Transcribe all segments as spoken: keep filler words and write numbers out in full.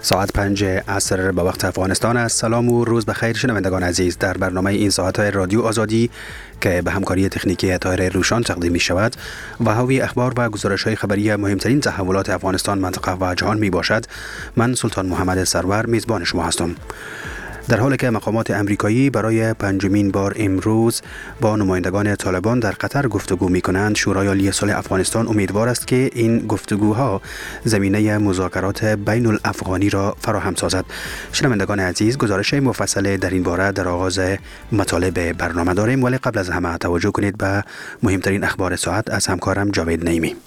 ساعت پنج عصر به وقت افغانستان است. سلام و روز بخیر شنوندگان عزیز. در برنامه این ساعت های رادیو آزادی که به همکاری تکنیکی طاهر روشان تقدیم می شود و حاوی اخبار و گزارش های خبری مهمترین تحولات افغانستان، منطقه و جهان می باشد، من سلطان محمد سرور میزبان شما هستم. در حالی که مقامات امریکایی برای پنجمین بار امروز با نمایندگان طالبان در قطر گفتگو می کنند، شورای عالی صلح افغانستان امیدوار است که این گفتگوها زمینه مذاکرات بین الافغانی را فراهم سازد. شنوندگان عزیز، گزارش مفصل در این باره در آغاز مطالب برنامه داریم، ولی قبل از همه توجه کنید به مهمترین اخبار ساعت از همکارم جاوید نعیمی.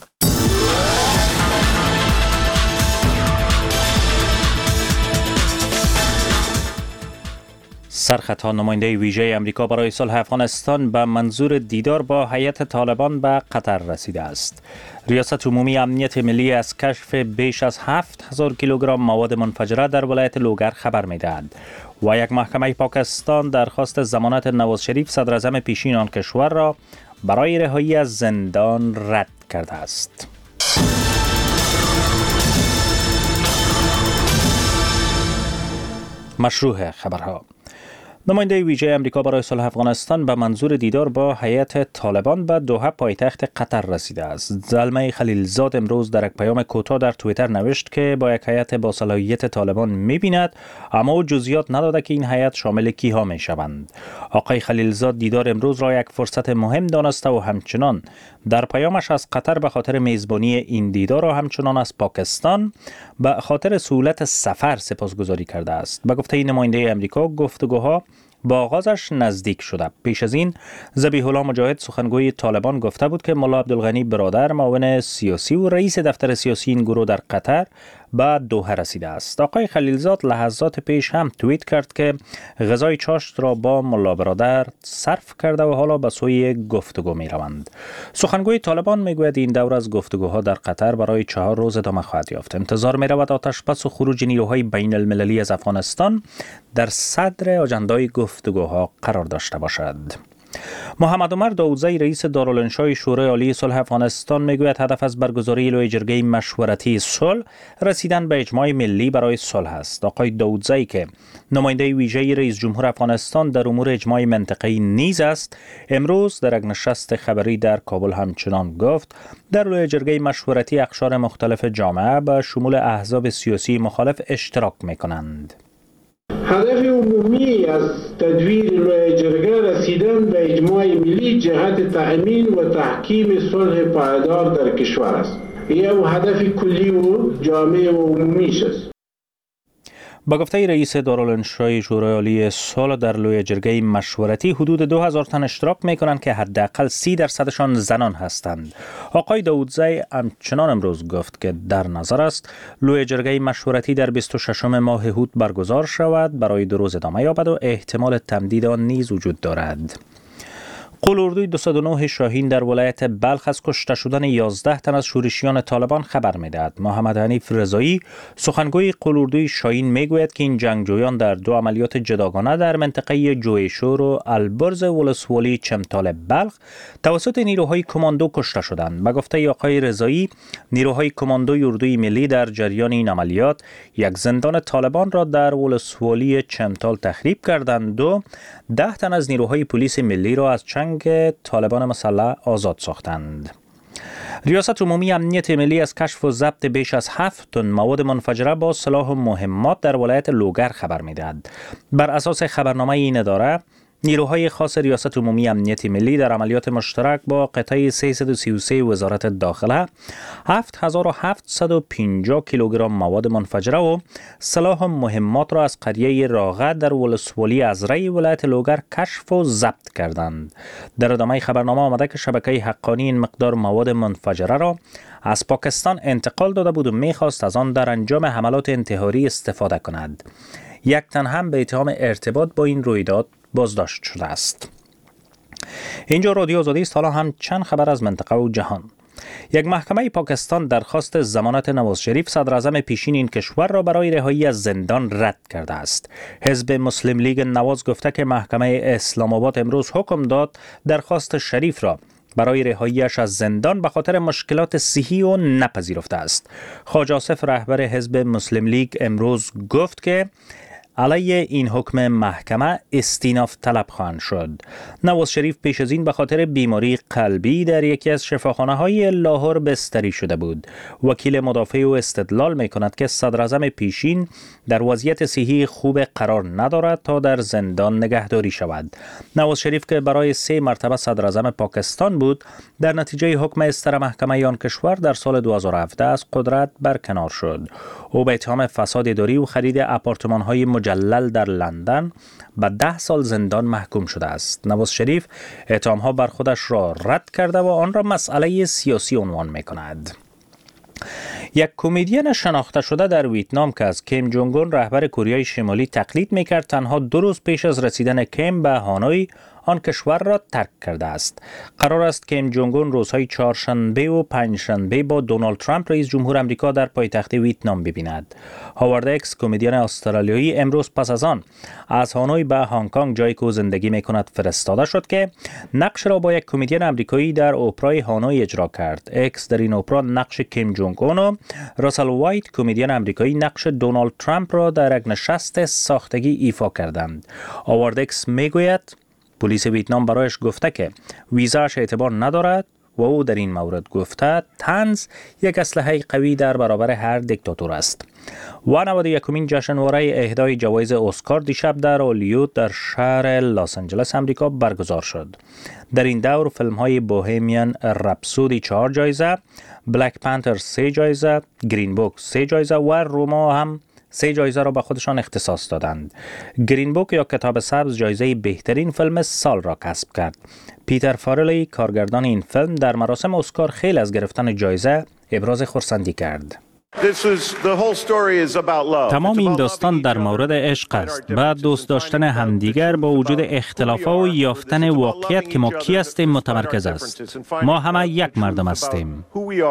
سرخطا نماینده ویژه امریکا برای صلح افغانستان به منظور دیدار با هیئت طالبان به قطر رسیده است. ریاست عمومی امنیت ملی از کشف بیش از هفت هزار کیلوگرم مواد منفجره در ولایت لوگر خبر می‌دهد و یک محکمه پاکستان درخواست ضمانت نواز شریف صدر اعظم پیشین آن کشور را برای رهایی از زندان رد کرده است. مشروع خبرها. نماینده ویژه امریکا برای صلح افغانستان به منظور دیدار با هیئت طالبان به دوحه پایتخت قطر رسیده است. زلمه خلیلزاد امروز در یک پیام کوتاه در توییتر نوشت که با یک هیئت با صلاحیت طالبان می‌بیند، اما او جزئیات نداده که این هیئت شامل کیها می‌شوند. آقای خلیلزاد دیدار امروز را یک فرصت مهم دانسته و همچنان در پیامش از قطر به خاطر میزبانی این دیدار و همچنان از پاکستان به خاطر سهولت سفر سپاسگزاری کرده است. به گفته نماینده امریکا، گفتگوها با آغازش نزدیک شده. پیش از این ذبیح الله مجاهد سخنگوی طالبان گفته بود که ملا عبدالغنی برادر معاون سیاسی و رئیس دفتر سیاسی این گروه در قطر به دوحه رسیده است. آقای خلیلزاد لحظات پیش هم توییت کرد که غذای چاشت را با ملا برادر صرف کرده و حالا به سوی گفتگو می روند. سخنگوی طالبان می گوید این دور از گفتگوها در قطر برای چهار روز ادامه خواهد یافت. انتظار می رود آتشبس و خروج نیروهای بین المللی از افغانستان در صدر اجندای گفتگوها قرار داشته باشد. محمد عمر داودزی رئیس دارالانشای شورای عالی صلح افغانستان میگوید هدف از برگزاری لوی جرگه مشورتی صلح رسیدن به اجماع ملی برای صلح است. آقای داودزی که نماینده ویژه رئیس جمهور افغانستان در امور اجماع منطقه‌ای نیز است، امروز در یک نشست خبری در کابل همچنان گفت در لوی جرگه مشورتی اقشار مختلف جامعه به شمول احزاب سیاسی مخالف اشتراک میکنند. هدف عمومی از تدویر لوی جرگه رسیدن به اجماع ملی جهت تأمین و تحکیم صلح پایدار در کشور است. این هدف کلی و جامع و عمومیش است. با گفته رئیس دارالانشای شورای عالی صلح در لوی جرگه مشورتی حدود دو هزار تن اشتراک میکنند که حداقل سی درصدشان زنان هستند. آقای داودزی همچنان امروز گفت که در نظر است لوی جرگه مشورتی در بیست و ششم ماه هوت برگزار شود، برای دو روز ادامه یابد و احتمال تمدید آن نیز وجود دارد. قلاردوی دویست و نه شاهین در ولایت بلخ از کشته شدن یازده تن از شورشیان طالبان خبر می‌دهد. محمد حنیف رضایی سخنگوی قلاردوی شاهین میگوید که این جنگجویان در دو عملیات جداگانه در منطقه جویشور و البرز ولسوالی چمتال بلخ توسط نیروهای کماندو کشته شدند. به گفته آقای رضایی، نیروهای کماندوی اردوی ملی در جریان این عملیات یک زندان طالبان را در ولسوالی چمتال تخریب کردند و ده تن از نیروهای پلیس ملی را از چنگ طالبان مسلح آزاد ساختند. ریاست عمومی امنیت ملی از کشف و ضبط بیش از هفت تن مواد منفجره با سلاح و مهمات در ولایت لوگر خبر می‌دهد. بر اساس خبرنامه این اداره، نیروهای خاص ریاست عمومی امنیت ملی در عملیات مشترک با قطعه سیصد و سی و سه وزارت داخله هفت هزار و هفتصد و پنجاه کیلوگرم مواد منفجره و سلاح و مهمات را از قریه راغه در ولسوالی ازرعی ولایت لوگر کشف و ضبط کردند. در ادامه خبرنامه آمده که شبکه حقانی این مقدار مواد منفجره را از پاکستان انتقال داده بود و می‌خواست از آن در انجام حملات انتحاری استفاده کند. یک تن هم به اتهام ارتباط با این رویداد بازداشت شده است. اینجا رادیو آزادی است. حالا هم چند خبر از منطقه و جهان. یک محکمه پاکستان درخواست ضمانت نواز شریف صدر اعظم پیشین این کشور را برای رهایی از زندان رد کرده است. حزب مسلم لیگ نواز گفته که محکمه اسلام آباد امروز حکم داد درخواست شریف را برای رهاییش از زندان به خاطر مشکلات صحی و نپذیرفته است. خواجه آصف رهبر حزب مسلم لیگ امروز گفت که علیه این حکم محکمه استیناف طلب خواهند شد. نواز شریف پیش از این به خاطر بیماری قلبی در یکی از شفاخانه‌های لاهور بستری شده بود. وکیل مدافع او استدلال می کند که صدراعظم پیشین در وضعیت صحی خوب قرار ندارد تا در زندان نگهداری شود. نواز شریف که برای سه مرتبه صدراعظم پاکستان بود، در نتیجه حکم استر محکمه آن کشور در سال دو هزار و هفده از قدرت برکنار شد. او به اتهام فساد اداری و خرید آپارتمان‌های مجلل در لندن به ده سال زندان محکوم شده است. نواز شریف اتهام‌ها بر خودش را رد کرده و آن را مسئله سیاسی عنوان می‌کند. یک کمدین شناخته شده در ویتنام که از کیم جونگ اون رهبر کره شمالی تقلید می‌کرد، تنها دو روز پیش از رسیدن کیم به هانوی آن کشور را ترک کرده است. قرار است کیم جونگ اون روزهای چهارشنبه و پنجشنبه با دونالد ترامپ رئیس جمهور آمریکا در پایتخت ویتنام ببیند. هاوارد اکس کمدین استرالیایی امروز پس از آن از هانوی به هنگ کنگ، جایی که زندگی می‌کند، فرستاده شد که نقش را با یک کمدین آمریکایی در اپرای هانوی اجرا کرد. اکس در این اپرا نقش کیم جونگ اون و راسل وایت کمدین آمریکایی نقش دونالد ترامپ را در یک نشست ساختگی ایفا کردند. هاوارد اکس میگوید پلیس ویتنام برایش گفته که ویزاش اعتبار ندارد و او در این مورد گفته طنز یک اسلحه قوی در برابر هر دیکتاتور است. و نود و یکمین جشنواره اهدای جوایز اسکار دیشب در هالیوود در شهر لس آنجلس آمریکا برگزار شد. در این دور فیلم های بوهمیان رپسودی چهار جایزه، بلک پانتر سه جایزه، گرین بوک سه جایزه و روما هم سه جایزه را به خودشان اختصاص دادند. گرین بوک یا کتاب سبز جایزه بهترین فیلم سال را کسب کرد. پیتر فارلی کارگردان این فیلم در مراسم اسکار خیلی از گرفتن جایزه ابراز خرسندی کرد. تمام این داستان در مورد عشق است. بعد دوست داشتن همدیگر با وجود اختلافات و یافتن واقعیت که ما کی هستیم متمرکز است. ما همه یک مردم هستیم.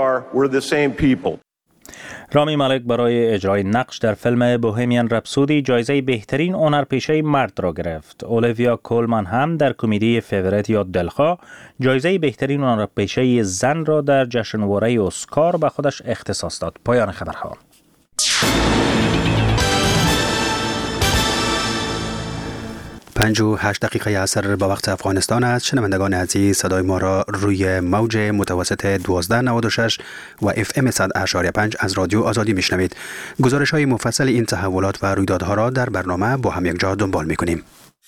رامی مالک برای اجرای نقش در فیلم بوهمیان رپسودی جایزه بهترین هنرپیشه مرد را گرفت. اولویا کولمن هم در کمدی فیورت یا دلخواه جایزه بهترین هنرپیشه زن را در جشنواره اسکار به خودش اختصاص داد. پایان خبرها. پنج و هشت دقیقه عصر با وقت افغانستان است. شنوندگان عزیز، صدای ما را روی موج متوسط دوازده نود و شش و اف ام صد و اشاری پنج از رادیو آزادی میشنوید. گزارش های مفصل این تحولات و رویدادها را در برنامه با هم یک جا دنبال میکنیم.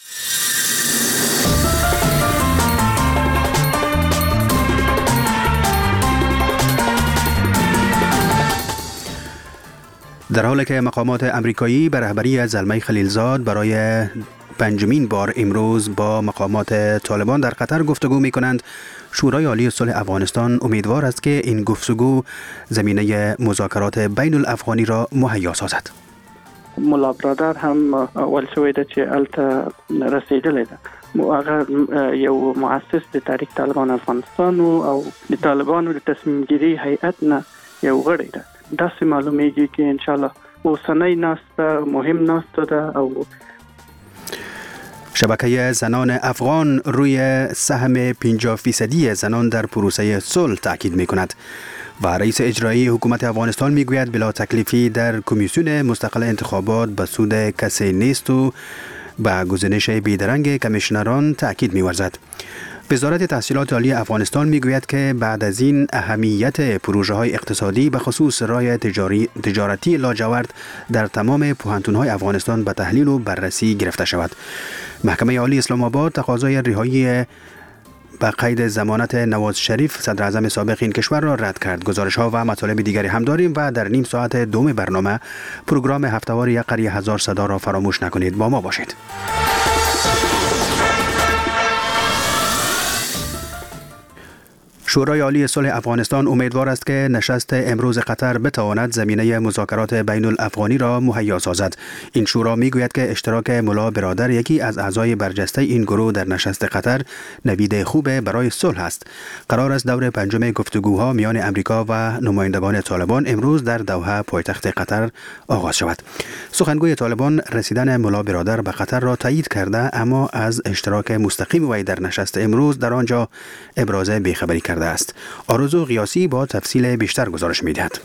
در حالی که مقامات امریکایی به رهبری زلمه خلیلزاد برای پنجمین بار امروز با مقامات طالبان در قطر گفتگو می کنند، شورای عالی صلح افغانستان امیدوار است که این گفتگو زمینه مذاکرات بین الافغانی را مهیا سازد. ملا برادر هم اول شوی ده چې الته رسیدلی ده. هغه یو مؤسس د تحریک طالبان افغانستان او د طالبانو د تصمیم گیری هیئت نه یو غړی ده. داسې معلومیږي که ان شاء الله اوسنۍ ناسته مهم ناسته ده. او شبکه زنان افغان روی سهم پنجاه فیصدی زنان در پروسه صلح تاکید می کند و رئیس اجرایی حکومت افغانستان می گوید بلا تکلیفی در کمیسیون مستقل انتخابات به سود کسی نیست و به گزینش بیدرنگ کمیشنران تاکید می ورزد. وزارت تحصیلات عالی افغانستان می گوید که بعد از این اهمیت پروژه های اقتصادی به خصوص رای تجاری تجارتی لاجورد در تمام پوهنتون‌های افغانستان به تحلیل و بررسی گرفته شود. محکمه عالی اسلام آباد تقاضای رهایی به قید ضمانت نواز شریف صدر اعظم سابق این کشور را رد کرد. گزارش ها و مطالب دیگری هم داریم و در نیم ساعت دوم برنامه پروگرام هفته‌وار یک قریه هزار صدا را فراموش نکنید. با ما باشید. شورای عالی صلح افغانستان امیدوار است که نشست امروز قطر بتواند زمینه مذاکرات بین الافغانی را مهیا سازد. این شورا میگوید که اشتراک ملا برادر، یکی از اعضای برجسته این گروه در نشست قطر، نوید خوب برای صلح است. قرار است دور پنجم گفتگوها میان امریکا و نمایندگان طالبان امروز در دوحه پایتخت قطر آغاز شود. سخنگوی طالبان رسیدن ملا برادر به قطر را تایید کرده، اما از اشتراک مستقیم وی در نشست امروز در آنجا ابراز بیخبری کرده است. آرزو قیاسی با تفصیل بیشتر گزارش می‌دهد.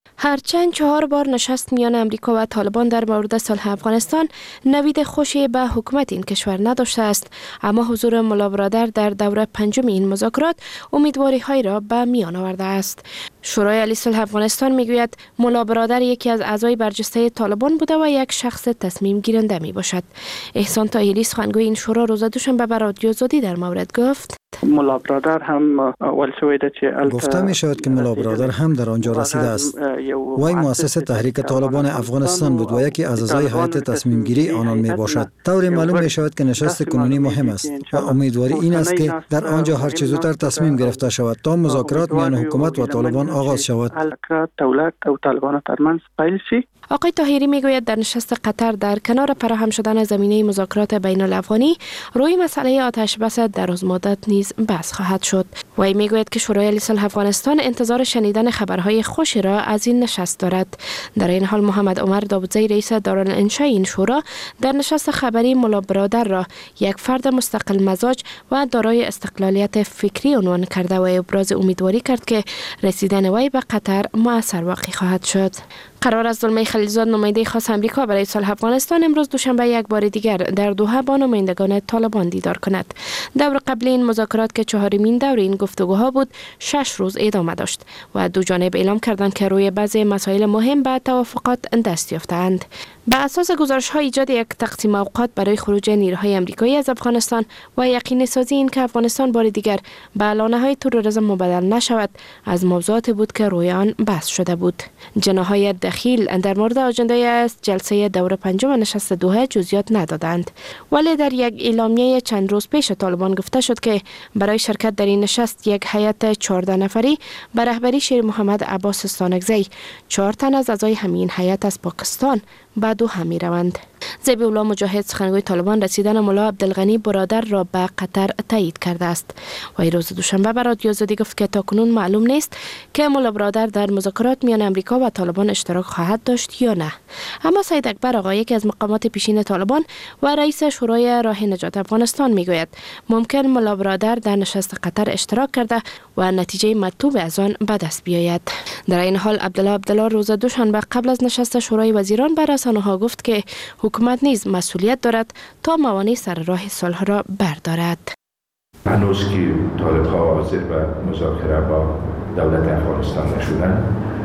هرچند چهار بار نشست میان امریکا و طالبان در مورد صلح افغانستان نوید خوشی به حکومت این کشور نداشته است، اما حضور ملا برادر در دوره پنجم این مذاکرات امیدواری های را به میان آورده است. شورای عالی صلح افغانستان میگوید ملا برادر یکی از اعضای برجسته طالبان بوده و یک شخص تصمیم گیرنده می باشد. احسان طاهری، سخنگوی این شورا، روز دوشنبه به رادیو آزادی در مورد گفت ملا برادر هم اول شویده چه گفته می شود که ملا برادر هم در آنجا رسیده است. وی مؤسس تحریک طالبان افغانستان بود و یکی از اعضای هیئت تصمیم گیری آنان می باشد. طوری معلوم می شود که نشست کنونی مهم است و امیدواری این است که در آنجا هر چه زودتر تصمیم گرفته شود تا مذاکرات میان حکومت و طالبان آغاز شود. دولت و طالبان ترمنځ پیل شي. آقای طاهری میگوید در نشست قطر در کنار فراهم شدن زمینه مذاکرات بین الافغانی روی مسئله آتش بس دراز مدت نیز بحث خواهد شد. وی میگوید که شورای عالی صلح افغانستان انتظار شنیدن خبرهای خوشی را از این نشست دارد. در این حال محمد عمر داوودزی، رئیس دارالانشا این شورا، در نشست خبری ملا برادر را یک فرد مستقل مزاج و دارای استقلالیت فکری عنوان کرده و ابراز امیدواری کرد که رسیدن وی به قطر مؤثر واقع خواهد شد. قرار است زلمه خلیلزاد، نماینده خاص امریکا برای صلح افغانستان، امروز دوشنبه یک بار دیگر در دوحه با نمایندگان طالبان دیدار کند. دور قبل این مذاکرات که چهارمین دور این گفتگوها بود، شش روز ادامه داشت و دو جانب اعلام کردند که روی بعضی مسائل مهم به توافقات دست یافتند. به اساس گزارش‌ها ایجاد یک تقسیم اوقات برای خروج نیروهای آمریکایی از افغانستان و یقینی سازی این که افغانستان بار دیگر به لانه‌های تروریسم مبدل نشود از موضوعات بود که روی آن بحث شده بود. جناح‌های دخیل در مورد آجنده جلسه دور پنجم نشست دوحه جزئیات ندادند، ولی در یک اعلامیه چند روز پیش طالبان گفته شد که برای شرکت در این نشست یک هیئت چهارده نفری به رهبری شیر محمد عباس استانکزی، چهار تن از اعضای همین هیئت از پاکستان به دوحه می روند. ذبیح الله مجاهد، سخنگوی طالبان، رسیدن ملا عبدالغنی برادر را به قطر تایید کرده است. و روز دوشنبه به رادیو آزادی گفت که تاکنون معلوم نیست که ملا برادر در مذاکرات میان امریکا و طالبان اشتراک خواهد داشت یا نه. اما سید اکبر آقا، یکی از مقامات پیشین طالبان و رئیس شورای راه نجات افغانستان، میگوید ممکن ملا برادر در نشست قطر اشتراک کرده و نتیجه مطلوب از آن به دست بیاید. در این حال عبدالله عبدالله روز دوشنبه قبل از نشست شورای وزیران به رسانه‌ها گفت که حکومت نیز مسئولیت دارد تا موانع سر راه صلح را بردارد. هنوز که طالب‌ها حاضر به مذاکره با دولت افغانستان نشدند،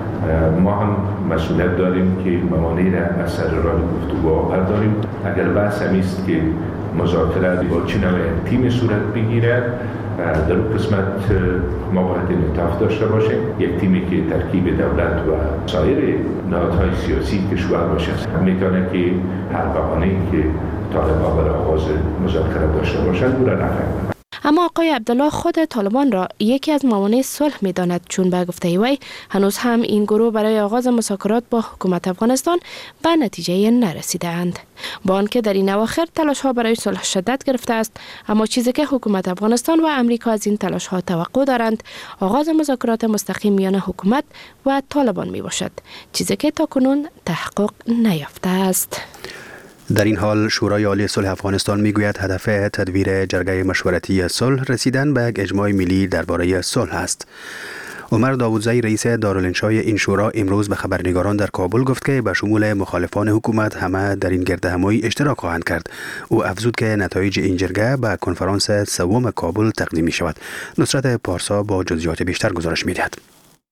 ما هم مسئولیت داریم که موانع را از سر راه گفتگوها برداریم. اگر بحث همیست که مذاکره با چه نوع تیم صورت بگیرد، در اون قسمت ما باید انعطاف داشته باشیم. یک تیمی که ترکیب دولت و سایر نهادهای سیاسی کشور باشه میتونه که هر بهانه‌ای که طالب‌ها برای آغاز مذاکره داشته باشند او را نفهم. اما آقای عبدالله خود طالبان را یکی از موانع صلح می‌داند، چون به گفته وی هنوز هم این گروه برای آغاز مذاکرات با حکومت افغانستان به نتیجه نرسیده‌اند. با آنکه در این اواخر تلاش‌ها برای صلح شدت گرفته است، اما چیزی که حکومت افغانستان و امریکا از این تلاش‌ها توقع دارند آغاز مذاکرات مستقیم میان حکومت و طالبان میباشد، چیزی که تاکنون تحقق نیافته است. در این حال شورای عالی صلح افغانستان میگوید هدف تدویر جرگه مشورتی صلح رسیدن به یک اجماع ملی درباره صلح است. عمر داوودزی، رئیس دارالانشای این شورا، امروز به خبرنگاران در کابل گفت که به شمول مخالفان حکومت همه در این گردهمایی اشتراک خواهند کرد. او افزود که نتایج این جرگه به کنفرانس سوم کابل تقدیم می شود. نصرت پارسا با جزئیات بیشتر گزارش می دهد.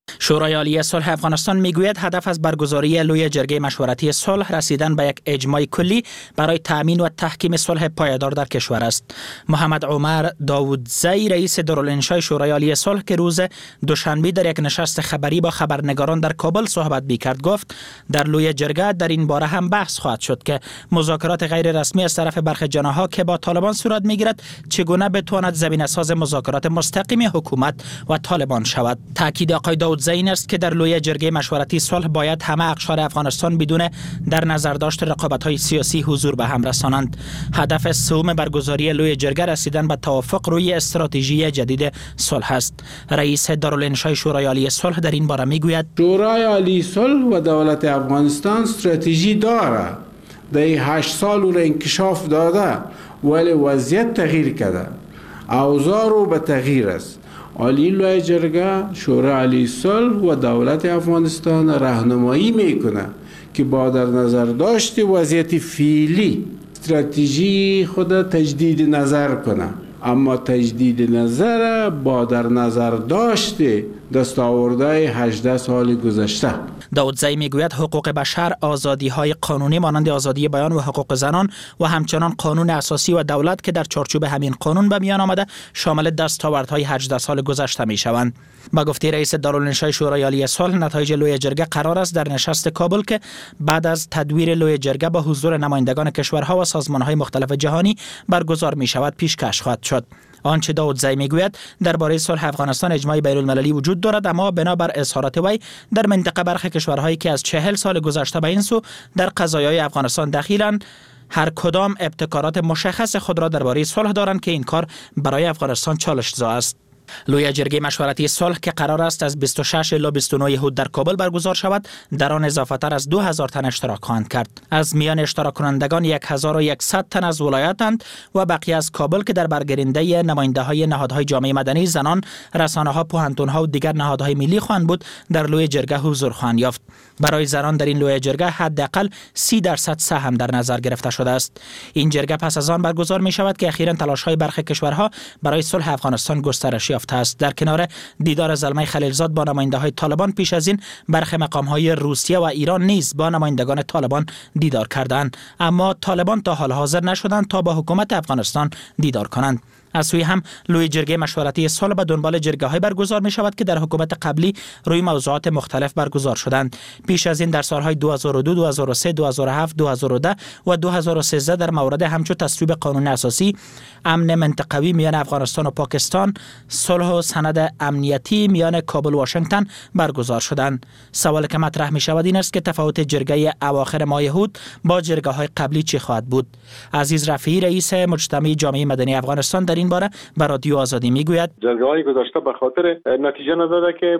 شورای عالی صلح افغانستان میگوید هدف از برگزاری لوی جرگه مشورتی صلح رسیدن به یک اجماع کلی برای تأمین و تحکیم صلح پایدار در کشور است. محمد عمر داودزی رئیس دارالانشای شورای عالی صلح که روز دوشنبه در یک نشست خبری با خبرنگاران در کابل صحبت می‌کرد گفت در لوی جرگه در این باره هم بحث خواهد شد که مذاکرات غیر رسمی از طرف برخی جناح‌ها که با طالبان صورت می‌گیرد چگونه بتواند زمینه‌ساز مذاکرات مستقیم حکومت و طالبان شود. تاکید آقای داودزی این است که در لوی جرگه مشورتی صلح باید همه اقشار افغانستان بدون در نظر داشت رقابت‌های سیاسی حضور به هم رسانند. هدف سوم برگزاری لوی جرگه رسیدن به توافق روی استراتژی جدید صلح است. رئیس دارالانشای شورای عالی صلح در این باره میگوید شورای عالی صلح و دولت افغانستان استراتژی داره. در هشت سال او انکشاف داده ولی وضعیت تغییر کرده. اوضاع رو به تغییر است. عالی لوی جرگه شورای عالی صلح و دولت افغانستان راهنمایی میکنه که با در نظر داشت وضعیت فعلی استراتژی خود تجدید نظر کنه، اما تجدید نظر با در نظر داشت دستاوردهای هجده سال گذشته. داودزی میگوید حقوق بشر، آزادی‌های قانونی مانند آزادی بیان و حقوق زنان و همچنان قانون اساسی و دولت که در چارچوب همین قانون به میان آمده شامل دستاوردهای هجده سال گذشته میشوند. با گفته رئیس دارالانشای شورای عالی صلح نتایج لوی جرگه قرار است در نشست کابل که بعد از تدویر لوی جرگه با حضور نمایندگان کشورها و سازمان‌های مختلف جهانی برگزار می‌شود پیشکش خواهد شد. آنچه داودزی میگوید درباره صلح افغانستان اجماع بین‌المللی وجود دارد، اما بنابر اظهارات وی در منطقه برخی کشورهایی که از چهل سال گذشته به این سو در قضایای افغانستان دخیلند هر کدام ابتکارات مشخص خود را درباره صلح دارند که این کار برای افغانستان چالش‌زا است. لوی جرگه مشورتی صلح که قرار است از بیست و شش الی بیست و نه حود در کابل برگزار شود در آن اضافه تر از دو هزار تن اشتراک خواهند کرد. از میان اشتراک کنندگان هزار و صد تن از ولایتند و بقیه از کابل که در برگرینده نماینده های نهادهای جامعه مدنی، زنان، رسانه ها، پوهنتون ها و دیگر نهادهای ملی خواهند بود در لوی جرگه حضور خواهند یافت. برای زنان در این لوی جرگه حداقل سی درصد سهم در نظر گرفته شده است. این جرگه پس از آن برگزار می شود که اخیراً تلاش های برخی کشورها برای صلح افغانستان گسترش یافته است. در کنار دیدار زلمه خلیلزاد با نماینده های طالبان پیش از این برخی مقام های روسیه و ایران نیز با نمایندگان طالبان دیدار کردند، اما طالبان تا حال حاضر نشدند تا با حکومت افغانستان دیدار کنند. از سوی هم لوی جرگه مشورتی صلح به دنبال جرگه های برگزار می شود که در حکومت قبلی روی موضوعات مختلف برگزار شدند. پیش از این در سالهای دو هزار و دو، دو هزار و سه، دو هزار و هفت، دو هزار و ده و دو هزار و سیزده در مورد همچون تصویب قانون اساسی، امن منطقوی میان افغانستان و پاکستان، صلح و سند امنیتی میان کابل و واشنگتن برگزار شدند. سوالی که مطرح می شود این است که تفاوت جرگه اواخر ماه حود با جرگه های قبلی چه خواهد بود. عزیز رفیعی رئیس مجتمع جامعه مدنی افغانستان در این باره به رادیو آزادی میگوید جرگه‌های گذشته به خاطر نتیجه نداده که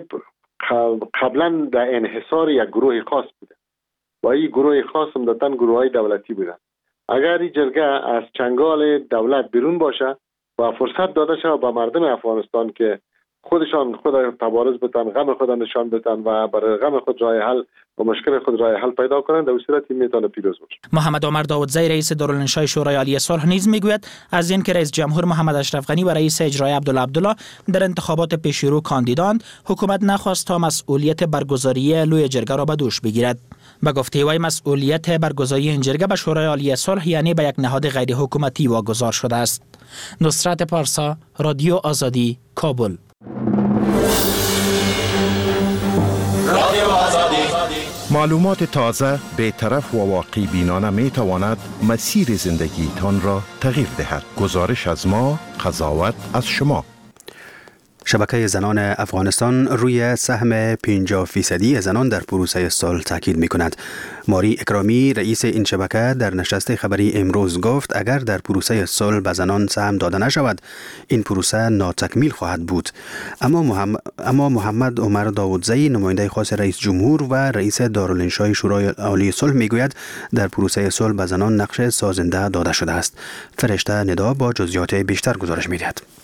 قبلا در انحصار یک گروه خاص بوده و این گروه خاص عمدتاً گروه‌های دولتی بودن. اگر این جرگه از چنگال دولت بیرون باشه و فرصت داده شود به مردم افغانستان که خودشان خود تبارز بتن، غم خود نشان بدن و برای غم خود راه حل و مشکل خود راه حل پیدا کنند، در صورت میتونه پیروز باشه. محمد عمر داودزی رئیس دارالانشای شورای عالی صلح نیز میگوید از این که رئیس جمهور محمد اشرف غنی و رئیس اجرایی عبدالله عبدالله در انتخابات پیشرو کاندیداند، حکومت نخواست تا مسئولیت برگزاری لوی جرگه را به دوش بگیرد. به گفته وی مسئولیت برگزاری این جرگه به شورای عالی صلح یعنی به یک نهاد غیر حکومتی واگذار شده است. نصرت پارسا، رادیو آزادی، کابل. معلومات تازه، بی‌طرف و واقعی بینانه می تواند مسیر زندگی تان را تغییر دهد. گزارش از ما، قضاوت از شما. شبکه زنان افغانستان روی سهم پنجاه فیصدی زنان در پروسه صلح تاکید می کند. ماری اکرامی رئیس این شبکه در نشست خبری امروز گفت اگر در پروسه صلح به زنان سهم داده نشود این پروسه ناتکمیل خواهد بود. اما محمد, اما محمد عمر داودزی نماینده خاص رئیس جمهور و رئیس دارالانشای شورای عالی صلح می گوید در پروسه صلح به زنان نقش سازنده داده شده است. فرشته ندا با جزئیات بیشتر گزارش می دهد.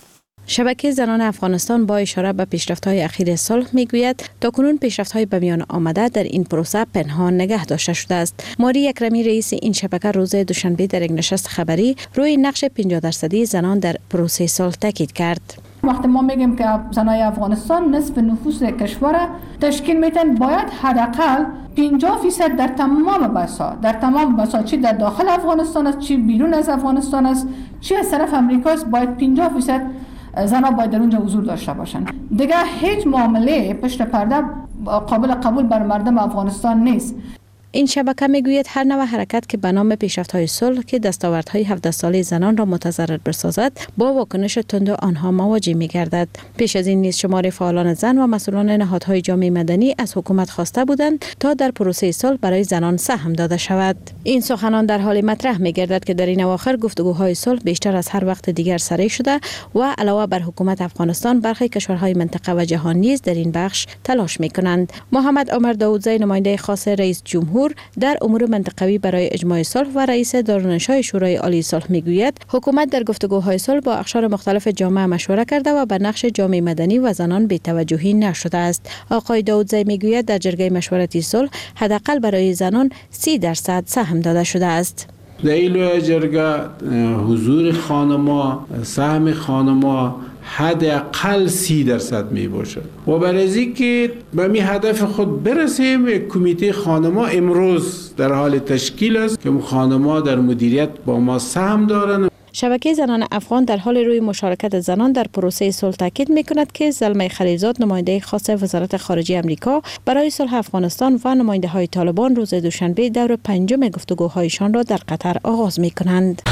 شبکه زنان افغانستان با اشاره به پیشرفت‌های اخیر صلح میگوید تاکنون پیشرفت‌های به میان آمده در این پروسه پنهان نگه داشته شده است. ماری اکرمی رئیس این شبکه روز دوشنبه در یک نشست خبری روی نقش پنجاه درصدی زنان در پروسه صلح تاکید کرد. وقتی ما میگیم که زنای افغانستان نصف نفوس کشور تشکیل میتن، باید حداقل پنجاه درصد در تمام بحث‌ها، در تمام بحث‌ها، چی در داخل افغانستان است، چی بیرون از افغانستان است، چی از طرف امریکا است، باید پنجاه درصد زنان باید در اونجا حضور داشته باشند. دیگه هیچ معامله پشت پرده قابل قبول بر مردم افغانستان نیست. این شبکه میگوید هر نوع حرکت که به نام پیشرفت‌های صلح که دستاوردهای هفده ساله زنان را متضرر بسازد با واکنش تند آنها مواجه می‌گردد. پیش از این نیز شمار فعالان زن و مسئولان نهادهای جامعه مدنی از حکومت خواسته بودند تا در پروسه صلح برای زنان سهم داده شود. این سخنان در حال مطرح می‌گردد که در این اواخر گفتگوهای صلح بیشتر از هر وقت دیگر سری شده و علاوه بر حکومت افغانستان برخی کشورهای منطقه و جهان نیز در این بخش تلاش می‌کنند. محمد عمر داودزی نماینده خاص رئیس جمهور در امور منطقوی برای اجماع صلح و رئیس دارالانشای شورای عالی صلح میگوید حکومت در گفتگوهای صلح با اقشار مختلف جامعه مشوره کرده و به نقش جامعه مدنی و زنان بی‌توجهی نشده است. آقای داودزی میگوید در جرگه مشورتی صلح حداقل برای زنان سی درصد سهم داده شده است. در این جرگه حضور خانما، سهم خانما حداقل سی درصد می باشد و برای از اینکه به می هدف خود برسیم یک کمیته خانما امروز در حال تشکیل است که خانما در مدیریت با ما سهم دارند. شبکه زنان افغان در حال روی مشارکت زنان در پروسه صلح تاکید می‌کند که زلمه خلیلزاد نماینده خاص وزارت خارجه آمریکا برای صلح افغانستان و نماینده‌های طالبان روز دوشنبه دور پنجم گفتگوهایشان را در قطر آغاز می‌کنند.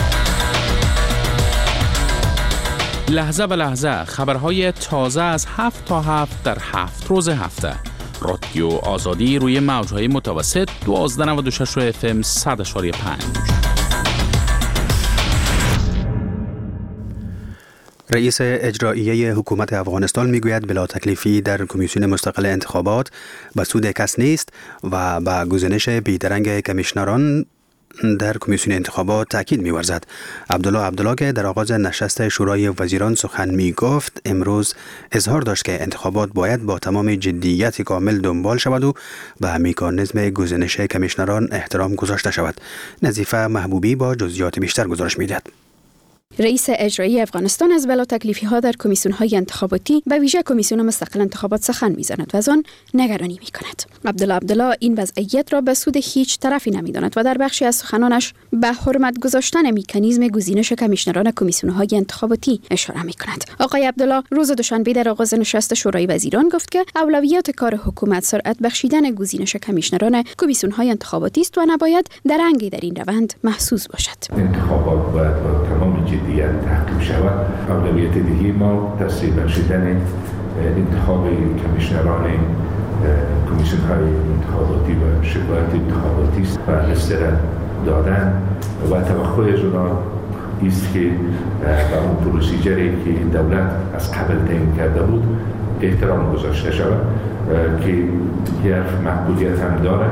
لحظه به لحظه خبرهای تازه از هفت تا هفت در هفت روز هفته. رادیو آزادی روی موجهای متوسط دوازده نود و شش اف ام صد و پنج. رئیس اجراییه حکومت افغانستان میگوید بلا تکلیفی در کمیسیون مستقل انتخابات به سود کس نیست و به گزینش بیدرنگ کمیشنران در کمیسیون انتخابات تاکید می‌ورزد. عبدالله عبدالله که در آغاز نشست شورای وزیران سخن می‌گفت امروز اظهار داشت که انتخابات باید با تمام جدیت کامل دنبال شود و به مکانیزم گزینش کمیشنران احترام گذاشته شود. نظیفه محبوبی با جزئیات بیشتر گزارش می‌دهد. رئیس اجرایی افغانستان از بلا تکلیفی ها در کمیسیون های انتخاباتی و ویژه کمیسیون مستقل انتخابات سخن میزند و از آن نگرانی می کند. عبدالله عبدالله این وضعیت را به سود هیچ طرفی نمیداند و در بخشی از سخنانش به حرمت گذاشتن مکانیزم گزینش کمیشنران کمیسیون های انتخاباتی اشاره می کند. آقای عبدالله روز دوشنبه در آغاز نشست شورای وزیران گفت که اولویت کار حکومت سرعت بخشیدن گزینش کمیشنران کمیسیون های انتخاباتی است و نباید درنگی در این روند محسوس باشد. انتخابات باید با تمام جدیت تحقیق شود. اولویت دیگه ما تصویب بخشیدن انتخاب کمیشنران کمیسیون های انتخاباتی و شکایت انتخاباتی است و لسته دادن و توقع از اونا است که به اون پروسیجری که دولت از قبل تعیین کرده بود احترام گذاشته شود که یک محدودیت هم داره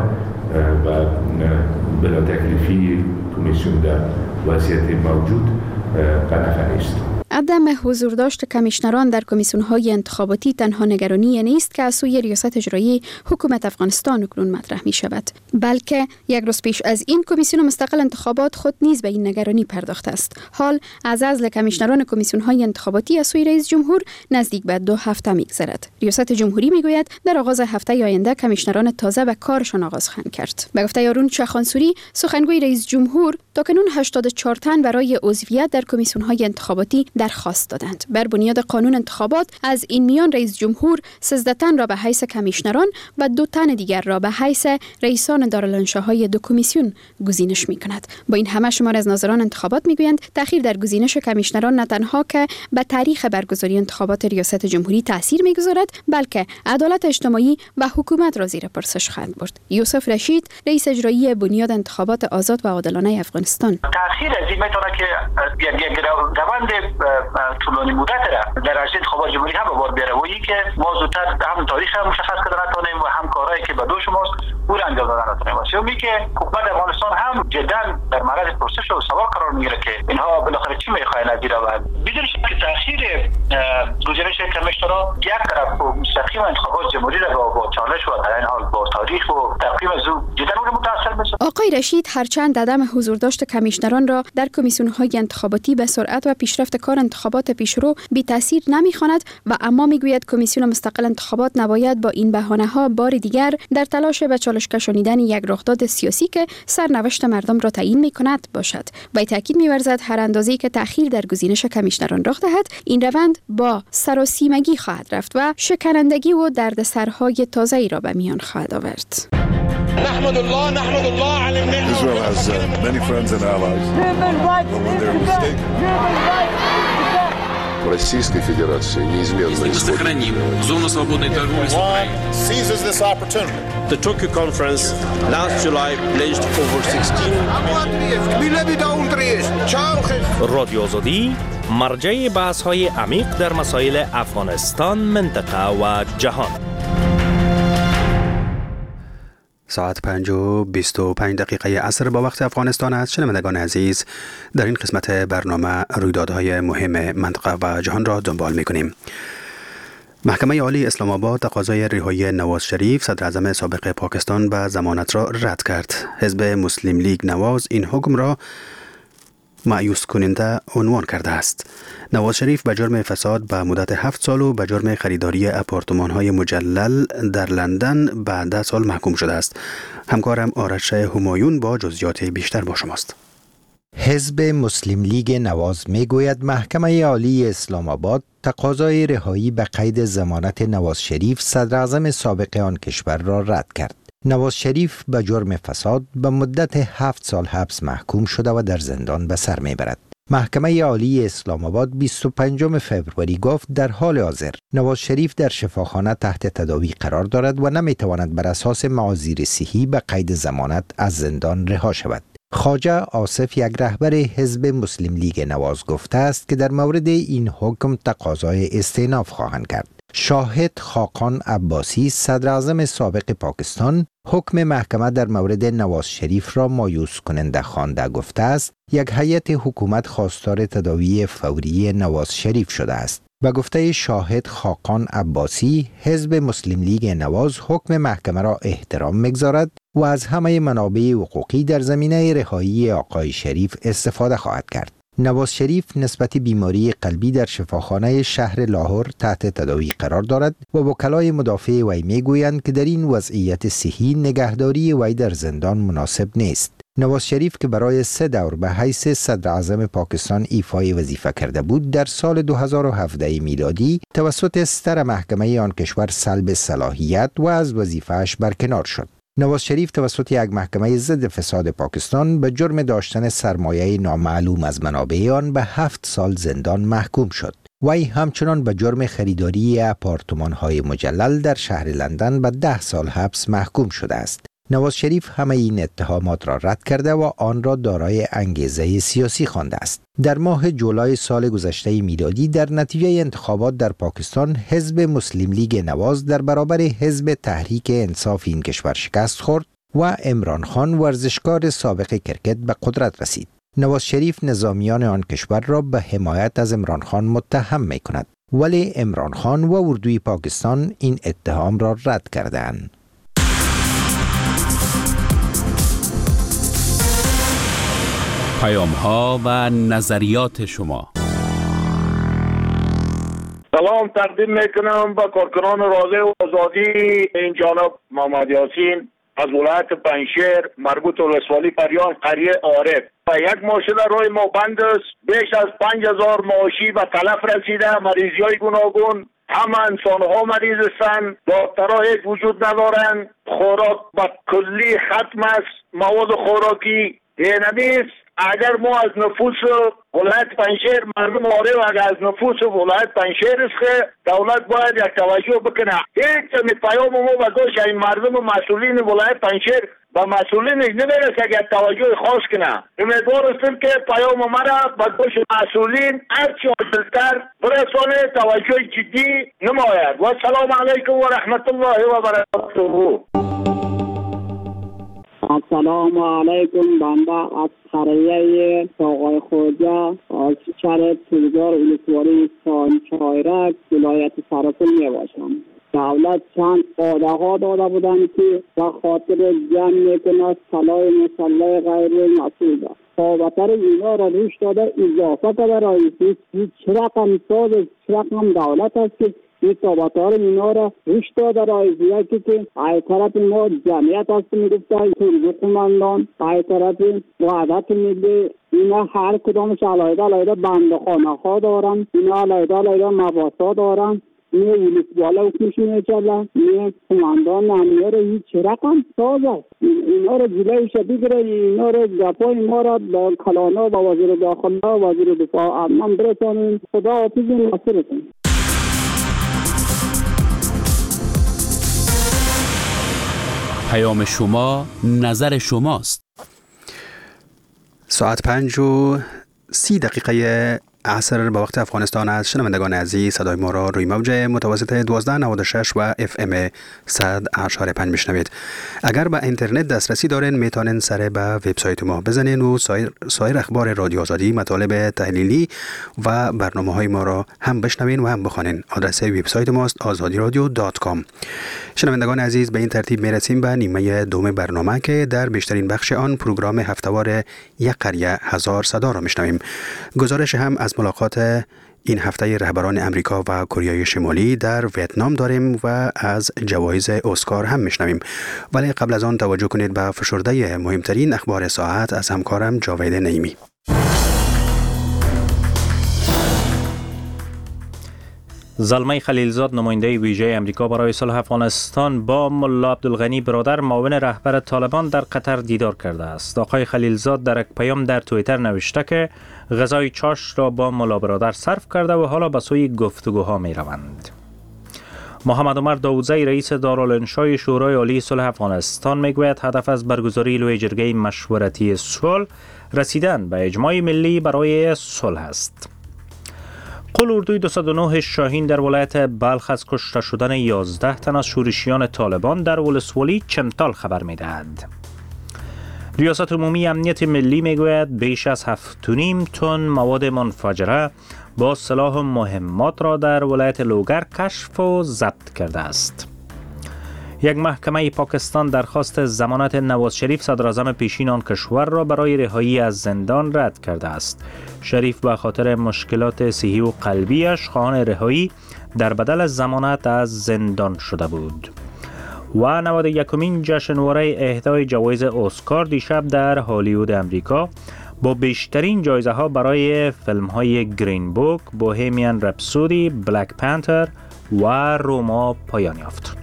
و بلا تکلیفی کمیسیون در وضعیت موجود قنفه نیست. عدم حضور داشت کمیشنران در کمیسیون‌های انتخاباتی تنها نگرانی نیست که از سوی ریاست اجرایی حکومت افغانستان اکنون مطرح می شود، بلکه یک روز پیش از این کمیسیون مستقل انتخابات خود نیز به این نگرانی پرداخته است. حال از عزل کمیشنران کمیسیون‌های انتخاباتی از سوی رئیس جمهور نزدیک به دو هفته می‌گذرد. ریاست جمهوری میگوید در آغاز هفته آینده کمیشنران تازه به کارشان آغاز خواهند کرد. به گفته یارون چخانسوری سخنگوی رئیس جمهور تاکنون هشتاد و چهار تن برای عضویت در کمیسیون‌های انتخاباتی درخواست دادند. بر بنیاد قانون انتخابات از این میان رئیس جمهور سیزده تن را به حیث کمیشنران و دو تن دیگر را به حیث رئیسان دارالانشاهای دو کمیسیون گزینش می‌کند. با این همه شمار از ناظران انتخابات میگویند تأخیر در گزینش کمیشنران نه تنها که به تاریخ برگزاری انتخابات ریاست جمهوری تاثیر می‌گذارد، بلکه عدالت اجتماعی و حکومت را زیر پرسش خواهد برد. یوسف رشید رئیس اجرایی بنیاد انتخابات آزاد و عادلانه افغانستان: تأخیر از این میتونه که یک روند طولانی مدت را در اجرای انتخابات جمهوری هم به بار بیاره و این که ما زودتر هم تاریخ مشخص کردن نتونیم و هم کارهایی که به دو شماست او را انجام دادن نتونیم. واسه که حکومت افغانستان هم جدا در معرض پرسش و سوال قرار میگیره که اینها بالاخره چی میخواین از این روند. بدون شک تأخیر گزارش کمیشنرها یک طرف مستقیم انتخابات جمهوری را با چالش و در این حال با تاریخ و تقویم از او دیدن او متاثر می‌سازد. آقای رشید هرچند عدم حضورداشت کمیشنران را در کمیسیون‌های انتخاباتی به سرعت و پیشرفت کار انتخابات پیشرو بی تاثیر نمی‌خواند و اما میگوید کمیسیون مستقل انتخابات نباید با این بهانه‌ها بار دیگر در تلاش به چالش کشانیدن یک رخداد سیاسی که سرنوشت مردم را تعیین می‌کند باشد. و تاکید می‌ورزد هر اندازه‌ای که تأخیر در گزینش کمیشنران رخ دهد این روند با سراسیمگی خواهد رفت و شکنندگی و دردسرهای تازه‌ای را به میان خواهد آورد. نحمد الله نحمد الله على النعمة. Israel has uh, many friends and allies. But when they're mistaken. Российской Федерации неизменно сохраним зону свободной торговли с Украиной. Seizes this opportunity. The Tokyo conference last July pledged over sixteen رادیو آزادی مرجع بحث‌های عمیق در مسائل افغانستان، منطقه و جهان. ساعت پنج و بیست و پنج دقیقه عصر با وقت افغانستان است. شنوندگان عزیز، در این قسمت برنامه رویدادهای مهم منطقه و جهان را دنبال می‌کنیم. محکمه عالی اسلام آباد تقاضای رهایی نواز شریف صدر اعظم سابق پاکستان به ضمانت را رد کرد. حزب مسلم لیگ نواز این حکم را مایوس کننده عنوان کرده است. نواز شریف به جرم فساد به مدت هفت سال و به جرم خریداری آپارتمان‌های مجلل در لندن به ده سال محکوم شده است. همکارم آرش همایون با جزئیات بیشتر با شماست. حزب مسلم لیگ نواز میگوید محکمه عالی اسلام آباد تقاضای رهایی به قید ضمانت نواز شریف صدر اعظم سابق آن کشور را رد کرد. نواز شریف به جرم فساد به مدت هفت سال حبس محکوم شده و در زندان به سر میبرد. محکمه عالی اسلام آباد بیست و پنجم فوریه گفت در حال حاضر نواز شریف در شفاخانه تحت تداوی قرار دارد و نمیتواند بر اساس معاذیر صحی به قید ضمانت از زندان رها شود. خواجه آصف، یک رهبر حزب مسلم لیگ نواز، گفته است که در مورد این حکم تقاضای استئناف خواهند کرد. شاهد خاقان عباسی، صدر اعظم سابق پاکستان، حکم محکمه در مورد نواز شریف را مایوس کننده خوانده گفته است یک هیئت حکومت خواستار تداوی فوری نواز شریف شده است. به گفته شاهد خاقان عباسی، حزب مسلم لیگ نواز حکم محکمه را احترام می‌گذارد و از همه منابع حقوقی در زمینه رهایی آقای شریف استفاده خواهد کرد. نواز شریف نسبت بیماری قلبی در شفاخانه شهر لاهور تحت تداوی قرار دارد و وکلای مدافع وی میگویند که در این وضعیت صحی نگهداری وی در زندان مناسب نیست. نواز شریف که برای سه دور به حیث صدر اعظم پاکستان ایفای وظیفه کرده بود، در سال دو هزار و هفده میلادی توسط ستر محکمه آن کشور سلب صلاحیت و از وظیفه‌اش برکنار شد. نواز شریف توسط یک محکمه ضد فساد پاکستان به جرم داشتن سرمایه نامعلوم از منابع آن به هفت سال زندان محکوم شد. وی همچنان به جرم خریداری آپارتمان‌های مجلل در شهر لندن به ده سال حبس محکوم شده است. نواز شریف همه این اتهامات را رد کرده و آن را دارای انگیزه سیاسی خوانده است. در ماه جولای سال گذشته میلادی در نتیجه انتخابات در پاکستان، حزب مسلم لیگ نواز در برابر حزب تحریک انصاف این کشور شکست خورد و عمران خان، ورزشکار سابق کرکت، به قدرت رسید. نواز شریف نظامیان آن کشور را به حمایت از عمران خان متهم می کند، ولی عمران خان و اردوی پاکستان این اتهام را رد کردند. پیام ها و نظریات شما. سلام تقدیم میکنم به کارکنان رادیو آزادی. این جانب محمد یاسین از ولایت پنجشیر، مربوط ولسوالی پریان، قریه عارف. و یک ماشین روی ما بند است. بیش از پنج هزار معاشی به تلف رسیده. مریضی های گوناگون، همه انسان ها مریض هستند. دکترها هیچ وجود ندارند. خوراک به کلی ختم است. مواد خوراکی اینمیست. اگر ما از نفوس ولایت پنجشیر مردم عارف، اگر از نفوس ولایت پنجشیر است که دولت باید یک توجه بکنه. هیچ می پیام ما به دوش این مردم مسئولین ولایت پنجشیر و مسئولین نمیرسه که توجه خاص کنه. امیدوار هستم که پیام ما را به دوش مسئولین هرچی عاجلتر برسانه، توجه جدی نماید. و السلام علیکم و رحمت الله و برکاته. السلام علیکم. بنده از قریه آقای خوجا از شهر تیزار ولسوالی چایرک ولایت سرپل می باشم. دولت چند وعده ها داده بودند که به خاطر جمع میکنه سلاح مسلح غیر مسئول خواهبتر اینا را روش داده اضافه داده رایی هیچ رقم ساز هیچ رقم دولت است که این تابطار اینا را روش داده رایی یکی که ای طرف ما جمعیت است میگفته ترزو قماندان ای طرف وعدت میده اینا هر کدامش علایده علایده بندخانه ها دارن اینا علایده علایده مباسا دارن نه اولوس بالا حکمش میچلن نه کماندان نمیه رو هیچ رقم ساز است اینا رو جلویش بگیره اینا رو گپای ما را با کلانا با وزیر داخله وزیر دفاع امن برسانیم. خدا حافظ ناصرتون. پیام شما نظر شماست. ساعت پنج و سی دقیقه عصر به وقت افغانستان است. شنوندگان عزیز صدای ما را روی موج متوسط دوازده نود و شش و اف ام صد اشاره پنج میشنوید. اگر به اینترنت دسترسی دارین میتونین سر به وبسایت ما بزنین و سایر, سایر اخبار رادیو آزادی، مطالب تحلیلی و برنامه های ما را هم بشنوین و هم بخوانین. آدرس وبسایت ماست آزادی رادیو دات کام. شنوندگان عزیز به این ترتیب میرسیم به نیمه دوم برنامه که در بیشترین بخش آن پروگرام هفته‌وار یک قریه هزار صدا را میشنویم. گزارش هم از ملاقات این هفته رهبران امریکا و کره شمالی در ویتنام داریم و از جوایز اسکار هم میشنویم. ولی قبل از آن توجه کنید به فشرده مهمترین اخبار ساعت از همکارم جاوید نعیمی. زلمه خلیلزاد نماینده ویژه امریکا برای صلح افغانستان با ملا عبدالغنی برادر معاون رهبر طالبان در قطر دیدار کرده است. آقای خلیلزاد در یک پیام در توییتر نوشته که غذای چاش را با ملا برادر صرف کرده و حالا به سوی گفتگوها می روند. محمد عمر داودزی رئیس دارالانشای شورای عالی صلح افغانستان میگوید هدف از برگزاری لوی جرگه مشورتی صلح رسیدن به اجماع ملی برای صلح است. قل اردوی دویست و نه شاهین در ولایت بلخ از کشته شدن یازده تن از شورشیان طالبان در ولسوالی چمتال خبر می‌دهد. ریاست عمومی امنیت ملی میگوید بیش از هفت و نیم تن مواد منفجره با سلاح مهمات را در ولایت لوگر کشف و ضبط کرده است. یک محکمه پاکستان درخواست ضمانت نواز شریف صدراعظم پیشین آن کشور را برای رهایی از زندان رد کرده است. شریف به خاطر مشکلات صحی و قلبیش خواهان رهایی در بدل ضمانت از زندان شده بود. و نود و یکمین جشنواره اهدای جوایز اسکار دیشب در هالیوود امریکا با بیشترین جایزه ها برای فیلم های گرین بوک، بوهمیان رپسودی، بلک پانتر و روما پایان یافت.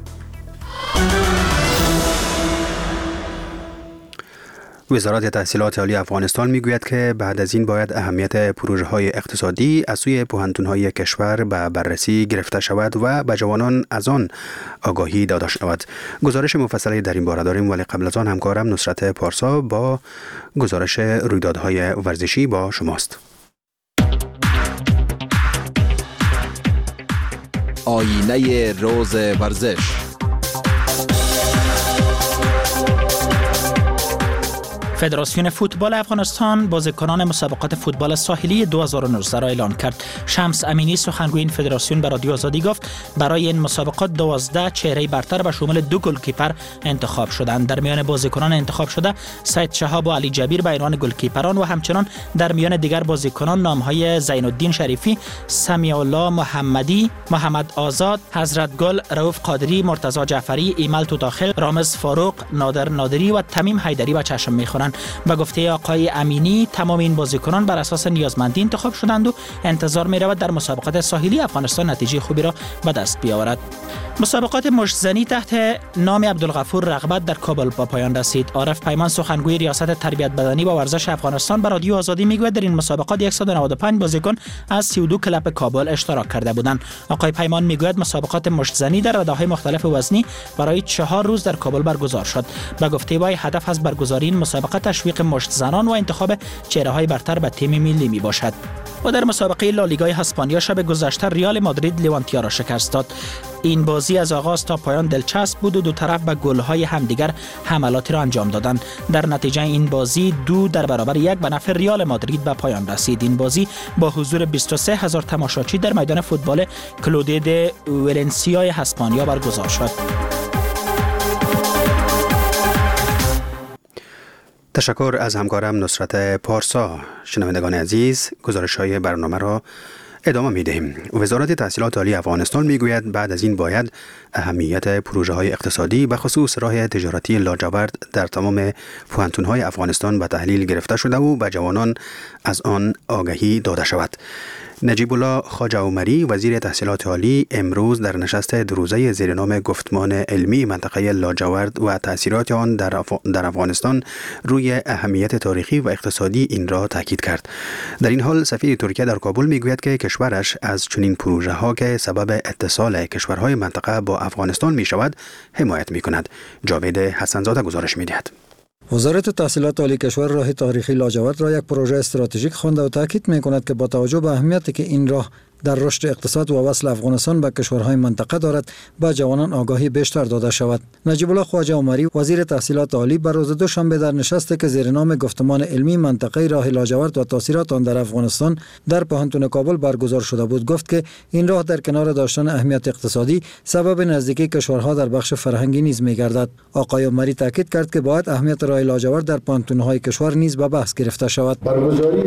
وزارت تحصیلات عالی افغانستان میگوید که بعد از این باید اهمیت پروژه های اقتصادی از سوی پوهنتون های کشور به بررسی گرفته شود و به جوانان از آن آگاهی داده شود. گزارش مفصلی در این باره داریم، ولی قبل از آن همکارم نصرت پارسا با گزارش رویدادهای ورزشی با شماست. آینه روز ورزش. فدراسیون فوتبال افغانستان بازیکنان مسابقات فوتبال ساحلی دو هزار و نوزده را اعلان کرد. شمس امینی سخنگوی این فدراسیون به رادیو آزادی گفت برای این مسابقات دوازده چهره برتر به شمول دو گلکیپر انتخاب شدند. در میان بازیکنان انتخاب شده سید شهاب و علی جبیر به عنوان گلکیپران و همچنان در میان دیگر بازیکنان نامهای زین الدین شریفی، سمیع الله محمدی، محمد آزاد، حضرت گل، رؤوف قادری، مرتضی جعفری، ایمل توتاخل، رامز فاروق، نادر نادری و تمیم حیدری به چشم می‌خورند. به گفته آقای امینی تمام این بازیکنان بر اساس نیازمندی انتخاب شدند و انتظار می رود در مسابقات ساحلی افغانستان نتیجه خوبی را به دست بیاورد. مسابقات مشت‌زنی تحت نام عبدالغفور رغبت در کابل با پایان رسید. عارف پیمان سخنگوی ریاست تربیت بدنی و ورزش افغانستان به رادیو آزادی میگوید در این مسابقات صد و نود و پنج بازیکن از سی و دو کلب کابل اشتراک کرده بودند. آقای پیمان میگوید مسابقات مشت‌زنی در رده‌های مختلف وزنی برای چهار روز در کابل برگزار شد. به گفته وی هدف از برگزاری این مسابقات واقع تشویق مشت زنان و انتخاب چهره‌های برتر به تیم ملی می باشد. و در مسابقه لالیگای اسپانیا شب گذشته ریال مادرید لیوانتیا را شکست داد. این بازی از آغاز تا پایان دلچسب بود و دو طرف به گل‌های همدیگر حملاتی را انجام دادند. در نتیجه این بازی دو در برابر یک به نفع ریال مادرید به پایان رسید. این بازی با حضور بیست و سه هزار تماشاچی در میدان فوتبال کلودی د ولنسیای اسپانیا برگزار شد. تشکر از همکارم نصرت پارسا. شنوندگان عزیز، گزارش‌های برنامه را ادامه می‌دهیم. وزارت تحصیلات عالی افغانستان میگوید بعد از این باید اهمیت پروژه‌های اقتصادی به خصوص راه تجارتی لاجورد در تمام پوهنتون‌های افغانستان به تحلیل گرفته شده و به جوانان از آن آگاهی داده شود. نجیب الله خواجه عمری وزیر تحصیلات عالی امروز در نشست دو روزه زیر نام گفتمان علمی منطقه لاجورد و تاثیرات آن در, اف... در افغانستان روی اهمیت تاریخی و اقتصادی این را تاکید کرد. در این حال سفیر ترکیه در کابل میگوید که کشورش از چنین پروژه ها که سبب اتصال کشورهای منطقه با افغانستان می شود حمایت می کند. جاوید حسنزاده گزارش می دهد. وزارت تحصیلات عالی کشور راه تاریخی لاجورد را یک پروژه استراتژیک خوانده و تاکید می کند که با توجه به اهمیتی که این راه در رشد اقتصاد و وصل افغانستان به کشورهای منطقه دارد، با جوانان آگاهی بیشتر داده شود. نجیب الله خواجه عمری وزیر تحصیلات عالی بر روز دوشنبه در نشستی که زیر نام گفتمان علمی منطقه راه لاجورد و تاثیرات آن در افغانستان در پوهنتون کابل برگزار شده بود گفت که این راه در کنار داشتن اهمیت اقتصادی سبب نزدیکی کشورها در بخش فرهنگی نیز می‌گردد. آقای عمری تاکید کرد که باید اهمیت راه لاجورد در پوهنتون‌های کشور نیز به بحث گرفته شود. برگزاری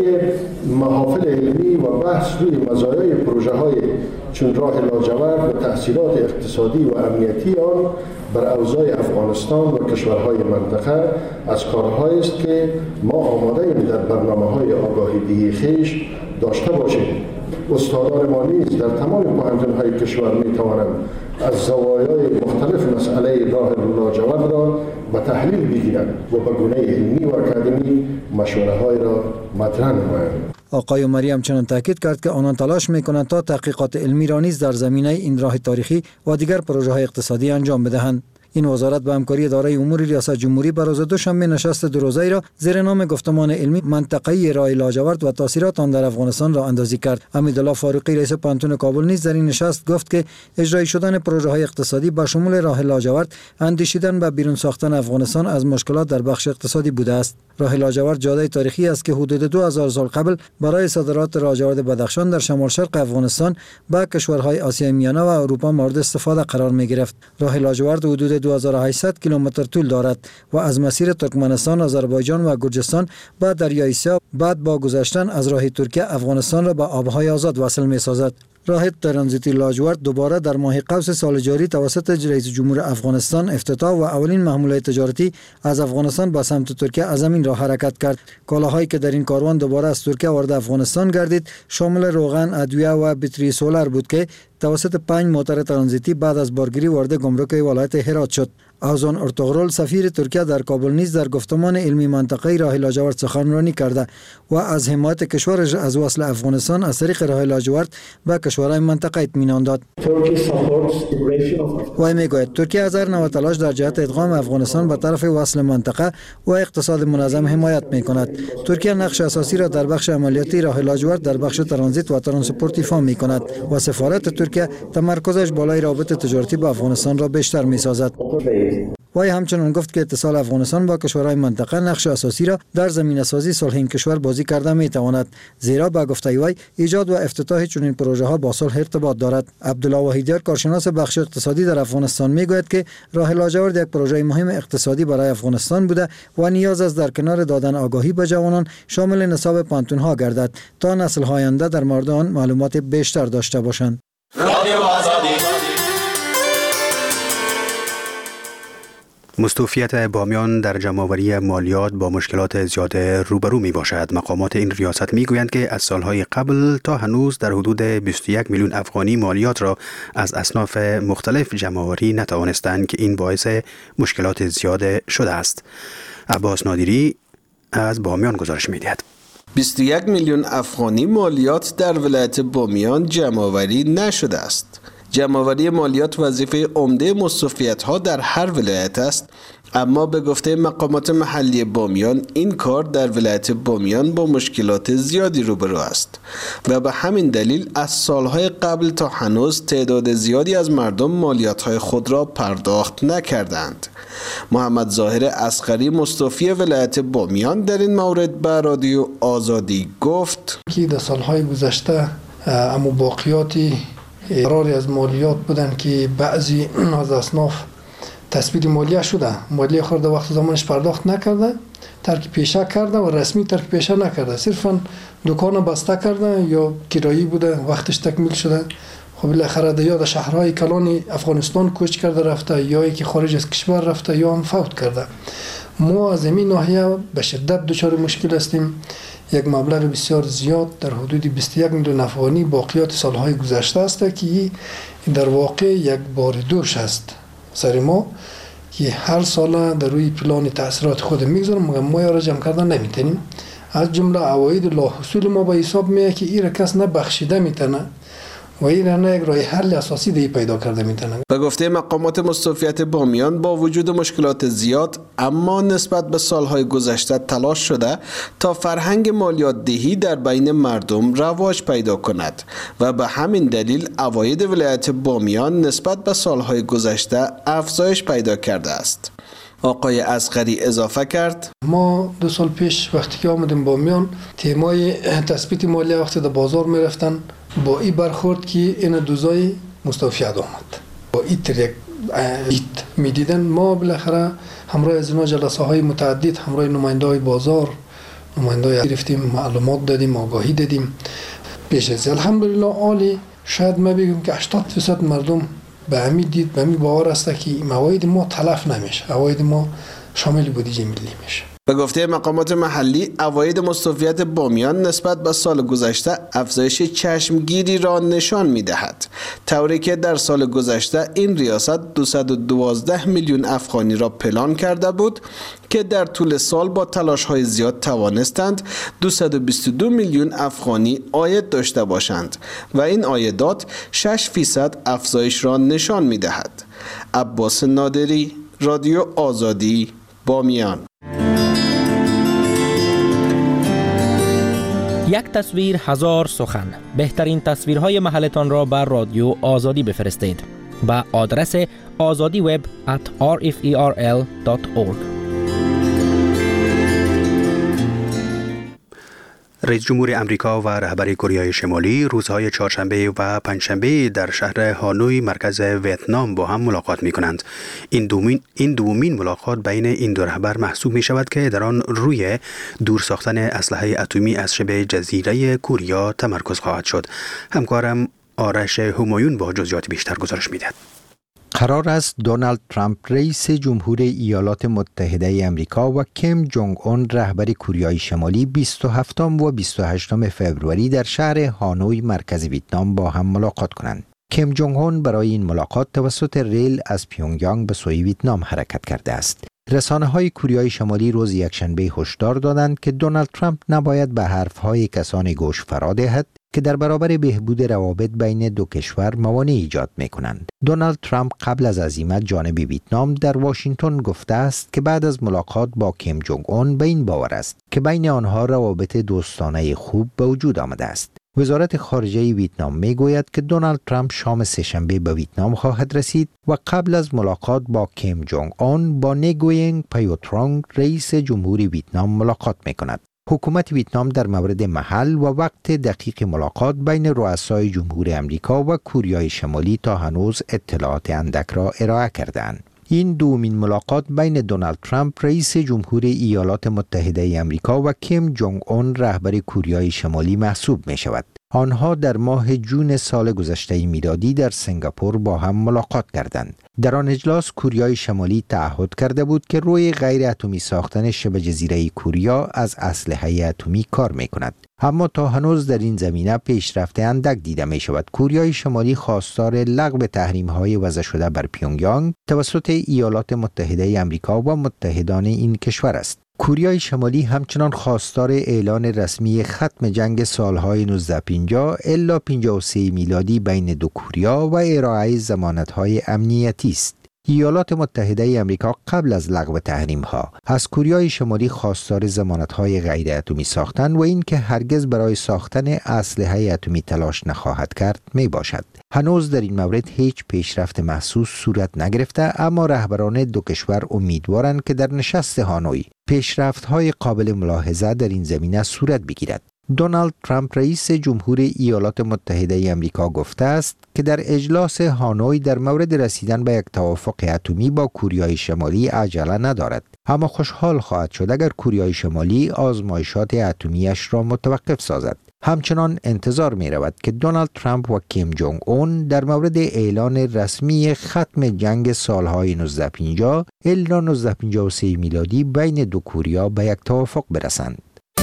محافل علمی و بحث روی مزایای پروژه های چون راه لاجورد و تأثیرات اقتصادی و امنیتی آن بر اوضاع افغانستان و کشورهای منطقه از کارهایی است که ما آماده ایم در برنامه‌های آگاهی‌دهی خویش داشته باشیم. استادان ما نیز در تمام پوهنتون‌های کشور می‌توانند از زوایای مختلف مسئله راه لاجورد را به تحلیل بگیرند و به گونه علمی و اکادمی مشوره‌های را مطرح نمایند. آقای عمری همچنان تاکید کرد که آنان تلاش می‌کنند تا تحقیقات علمی را نیز در زمینه این راه تاریخی و دیگر پروژه‌های اقتصادی انجام بدهند. این وزارت به همکاری اداره امور ریاست جمهوری بر روز دوشنبه نشست دو روزه را زیر نام گفتمان علمی منطقه‌ای راه لاجورد و تاثیرات آن در افغانستان را اندازی کرد. حمیدالله فاروقی رئیس پوهنتون کابل نیز در این نشست گفت که اجرای شدن پروژه‌های اقتصادی با شمول راه لاجورد اندیشیدن به بیرون ساختن افغانستان از مشکلات در بخش اقتصادی بوده است. راه لاجورد جاده تاریخی است که حدود دو هزار سال قبل برای صادرات لاجورد بدخشان در شمال شرق افغانستان به کشورهای آسیای میانه و اروپا مورد استفاده قرار می گرفت. راه لاجورد حدود دو هزار و هشتصد کیلومتر طول دارد و از مسیر ترکمنستان، آذربایجان و گرجستان به دریای سیاه بعد با گذشتن از راه ترکیه افغانستان را به آبهای آزاد وصل می سازد. راه ترانزیتی لاجورد دوباره در ماه قوس سال جاری توسط رئیس جمهور افغانستان افتتاح و اولین محموله تجارتی از افغانستان به سمت ترکیه از زمین را حرکت کرد. کالاهایی که در این کاروان دوباره از ترکیه وارد افغانستان گردید شامل روغن، ادویه و بطری سولر بود که توسط پنج موتر ترانزیتی بعد از بارگیری وارد گمرک ولایت هرات شد. آزان ارتغرل سفیر ترکیه در کابل نیز در گفتمان علمی منطقه راه لاجورد سخنرانی کرده و از حمایت کشورش از وصل افغانستان از طریق راه لاجورد به کشورهای منطقه اطمینان داد. و میگوید ترکیه از هر نوع تلاش در جهت ادغام افغانستان به طرف وصل منطقه و اقتصاد منظم حمایت میکند. ترکیه نقش اساسی را در بخش عملیاتی راه لاجورد در بخش ترانزیت و ترانسپورت ایفا میکند و سفارت ترکیه تمرکزش بالای رابطه تجارتی با افغانستان را بیشتر میسازد. وی همچنان گفت که اتصال افغانستان با کشورهای منطقه نقش اساسی را در زمینه‌سازی صلح این کشور بازی کرده میتواند، زیرا با گفته وی ایجاد و افتتاح چنین پروژه ها با صلح ارتباط دارد. عبدالله وحیدیار کارشناس بخش اقتصادی در افغانستان میگوید که راه لاجورد یک پروژه مهم اقتصادی برای افغانستان بوده و نیاز است در کنار دادن آگاهی به جوانان شامل نصاب پانتون ها گردد تا نسل های آینده در مورد آن معلومات بیشتر داشته باشند. مستوفیت بامیان در جمع‌آوری مالیات با مشکلات زیاد روبرو می باشد. مقامات این ریاست می گویند که از سالهای قبل تا هنوز در حدود بیست و یک میلیون افغانی مالیات را از اصناف مختلف جمع‌آوری نتوانستند که این باعث مشکلات زیاد شده است. عباس نادری از بامیان گزارش می دهد. بیست و یک میلیون افغانی مالیات در ولایت بامیان جمع‌آوری نشده است. جمع‌آوری مالیات وظیفه عمده مستوفیت‌ها در هر ولایت است اما به گفته مقامات محلی بامیان این کار در ولایت بامیان با مشکلات زیادی روبرو است و به همین دلیل از سالهای قبل تا هنوز تعداد زیادی از مردم مالیات‌های خود را پرداخت نکردند. محمد ظاهر اصغری مستوفی ولایت بامیان در این مورد به رادیو آزادی گفت که در سالهای گذشته اما باقیاتی قراری از مالیات بودن که بعضی از اصناف تثبیت مالیه شده، مالیه خورده وقت زمانش پرداخت نکرده، ترک پیشه کرده و رسمی ترک پیشه نکرده، صرفا دکان بسته کرده یا کرایی بوده وقتش تکمیل شده. خب بالاخره در یاد شهرهای کلان افغانستان کوچ کرده رفته یا ای که خارج از کشور رفته یا هم فوت کرده. ما از این ناحیه به شدت دچار مشکل هستیم. یک مبلغ بسیار زیاد در حدود بیست و یک میلیون افغانی باقیات سالهای گذشته است که در واقع یک بار دوش است سر ما که هر سال در روی پلان تأثیرات خود میگذارم مگر ما را جمع کردن نمیتونیم. از جمله عواید لاحصول ما به حساب میاد که این را کس نبخشیده میتونه و این را نه یک راه حل اساسی دی پیدا کرده میتونه. به گفته مقامات مستوفیت بامیان با وجود مشکلات زیاد اما نسبت به سالهای گذشته تلاش شده تا فرهنگ مالیات دهی در بین مردم رواج پیدا کند و به همین دلیل عواید ولایت بامیان نسبت به سالهای گذشته افزایش پیدا کرده است. آقای اصغری اضافه کرد ما دو سال پیش وقتی که آمدیم بامیان تیمای تثبیت مالیه وقتی در بازار میرفتن با این برخورد که این دوزای مستوفیت آمد با این تر یک دید میدیدن. ما بالاخره همراه از اینا جلسه های متعدد همراه نماینده های بازار نماینده های گرفتیم، معلومات دادیم، آگاهی دادیم. پیش از الحمدلله عالی شاید ما بگم که هشتاد درصد مردم به همین دید به همین باور است که موارد ما تلف نمیشه، عواید ما شامل بودجه ملی میشه. به گفته مقامات محلی عواید مستوفیت بامیان نسبت به سال گذشته افزایش چشمگیری را نشان می‌دهد، طوری که در سال گذشته این ریاست دویست و دوازده میلیون افغانی را پلان کرده بود که در طول سال با تلاش‌های زیاد توانستند دویست و بیست و دو میلیون افغانی عاید داشته باشند و این عایدات شش فیصد افزایش را نشان می‌دهد. عباس نادری، رادیو آزادی، بامیان. یک تصویر هزار سخن. بهترین تصویرهای محلتان را بر رادیو آزادی بفرستید به آدرس آزادی وب ات آر اف ای آر ال دات اورگ. رئیس جمهور امریکا و رهبر کره شمالی روزهای چهارشنبه و پنجشنبه در شهر هانوی مرکز ویتنام با هم ملاقات می کنند. این دومین این دومین ملاقات بین این دو رهبر محسوب می شود که در آن روی دور ساختن اسلحه اتمی از شبه جزیره کوریا تمرکز خواهد شد. همکارم آرش همایون با جزئیات بیشتر گزارش می دهد. قرار است دونالد ترامپ رئیس جمهور ایالات متحده آمریکا و کیم جونگ اون رهبر کره شمالی بیست و هفتم و بیست و هشتم فوریه در شهر هانوی مرکز ویتنام با هم ملاقات کنند. کیم جونگ اون برای این ملاقات توسط ریل از پیونگیانگ به سوی ویتنام حرکت کرده است. رسانه‌های کره شمالی روز یکشنبه هشدار دادند که دونالد ترامپ نباید به حرف‌های کسانی گوش فرا دهد که در برابر بهبود روابط بین دو کشور موانع ایجاد می‌کنند. دونالد ترامپ قبل از عزیمت جانب ویتنام در واشنگتن گفته است که بعد از ملاقات با کیم جونگ اون به این باور است که بین آنها روابط دوستانه خوب به وجود آمده است. وزارت خارجه ویتنام میگوید که دونالد ترامپ شام سه‌شنبه به ویتنام خواهد رسید و قبل از ملاقات با کیم جونگ اون با نیگوینگ پیوترانگ رئیس جمهور ویتنام ملاقات می‌کند. حکومت ویتنام در مورد محل و وقت دقیق ملاقات بین رؤسای جمهور امریکا و کره شمالی تا هنوز اطلاعات اندک را ارائه کردند. این دومین ملاقات بین دونالد ترامپ رئیس جمهور ایالات متحده آمریکا و کیم جونگ اون رهبر کره شمالی محسوب می شود. آنها در ماه جون سال گذشته میلادی در سنگاپور با هم ملاقات کردند. در آن اجلاس کره شمالی تعهد کرده بود که روی غیر اتمی ساختن شبه جزیره کوریا از اسلحه اتمی کار می کند. اما تا هنوز در این زمینه پیشرفت اندک دیده می شود. کره شمالی خواستار لغو تحریم های وضع شده بر پیونگیانگ توسط ایالات متحده آمریکا و متحدان این کشور است. کره شمالی همچنان خواستار اعلان رسمی ختم جنگ سالهای نوزده پنجاه الی پنجاه و سه میلادی بین دو کره و ارائه ضمانت‌های امنیتی است. ایالات متحده ای آمریکا قبل از لغو تحریم ها از کوریای شمالی خواستار ضمانت های غیر اتمی ساختن و این که هرگز برای ساختن اسلحه اتمی تلاش نخواهد کرد می باشد. هنوز در این مورد هیچ پیشرفت محسوس صورت نگرفته، اما رهبران دو کشور امیدوارند که در نشست هانوی پیشرفت های قابل ملاحظه در این زمینه صورت بگیرد. دونالد ترامپ رئیس جمهور ایالات متحده ای آمریکا گفته است که در اجلاس هانوی در مورد رسیدن به یک توافق اتمی با کوریای شمالی عجله ندارد، اما خوشحال خواهد شد اگر کوریای شمالی آزمایشات اتمیش را متوقف سازد. همچنان انتظار می رود که دونالد ترامپ و کیم جونگ اون در مورد اعلان رسمی ختم جنگ سالهای نوزده پنجاه الی نوزده پنجاه و سه میلادی بین دو کوریا به یک توافق برسند.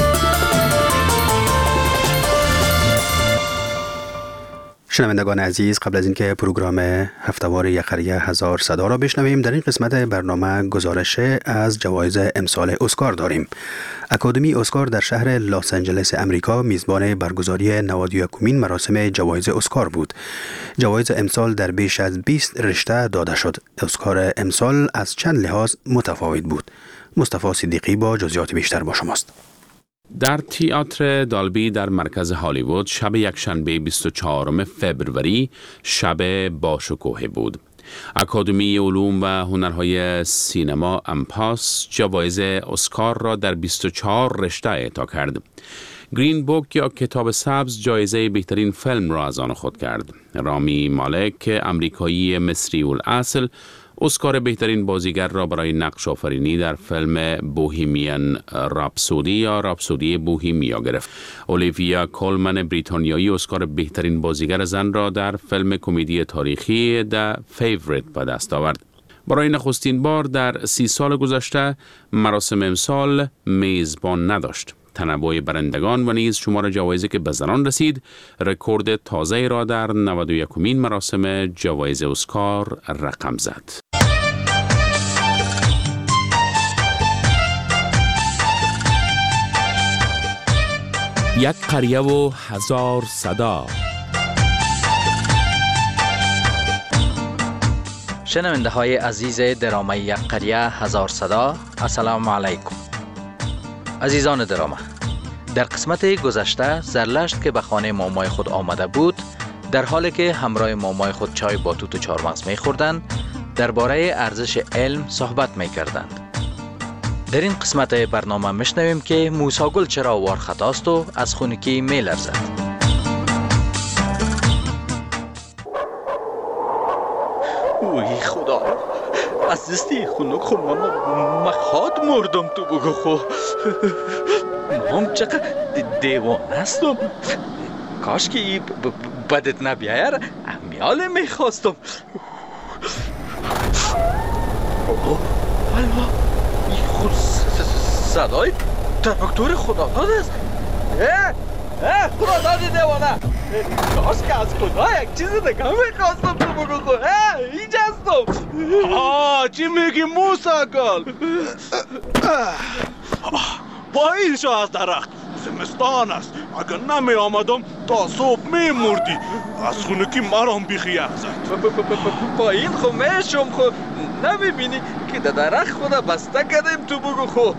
شنوندگان عزیز، قبل از اینکه پروگرام هفتهوار یک قریه هزار صدا را بشنویم، در این قسمت برنامه گزارش از جوایز امسال اسکار داریم. اکادمی اسکار در شهر لس آنجلس امریکا میزبان برگزاری نود و یکمین مراسم جوایز اسکار بود. جوایز امسال در بیش از بیست رشته داده شد. اسکار امسال از چند لحاظ متفاوت بود. مصطفی صدیقی با جزئیات بیشتر با شماست. در تئاتر دالبی در مرکز هالیوود شب یکشنبه بیست و چهارم فوریه شب باشکوه بود. اکادمی علوم و هنرهای سینما امپاس جوایز اسکار را در بیست و چهار رشته اعطا کرد. گرین بوک یا کتاب سبز جایزه بهترین فیلم را از آن خود کرد. رامی مالک، امریکایی مصری الاصل، اسکار بهترین بازیگر را برای نقش آفرینی در فیلم بوهیمیان راپسودی یا راپسودی بوهیمیا گرفت. اولیویا کولمن بریتانیایی اسکار بهترین بازیگر زن را در فیلم کمدی تاریخی The Favorite به دست آورد. برای نخستین بار در سی سال گذشته مراسم امسال میزبان نداشت. تنوع برندگان و نیز شمار جوایزی که به زنان رسید رکورد تازه را در نود و یکمین مراسم جوایز اسکار رقم زد. یک قریه و هزار صدا. شنونده های عزیز درامه یک قریه هزار صدا، السلام علیکم. عزیزان درامه، در قسمت گذشته زرلشت که به خانه مامای خود آمده بود، در حالی که همراه مامای خود چای با توت و چهارمغز می خوردند، درباره ارزش علم صحبت می کردند. در این قسمت برنامه میشنویم که موسی گل چرا وار خطاست و از خونکی می لرزد. اوی خدا، از دستی خونک خون من مخواد مردم تو بگو خو. مام چقدر دیوان هستم. کاش که ای بدت نبیایر امیال میخواستم. حالا ای خود صدای تراکتور خدا داد است. اه اه خدا دادی دیوانه. کاش که از خدا یک چیز دیگه میخواستم تو بگو خو. اه اینج هستم. آه چی میگی موسی گل؟ پایین شو از درخت، زمستان است. اگر نمی آمدم تا صبح می مردی. از خونکی مرام بیخی یخ زد. پایین خو میشم خو. نمی بینی که در درخت خدا بسته کردیم تو بگو خو.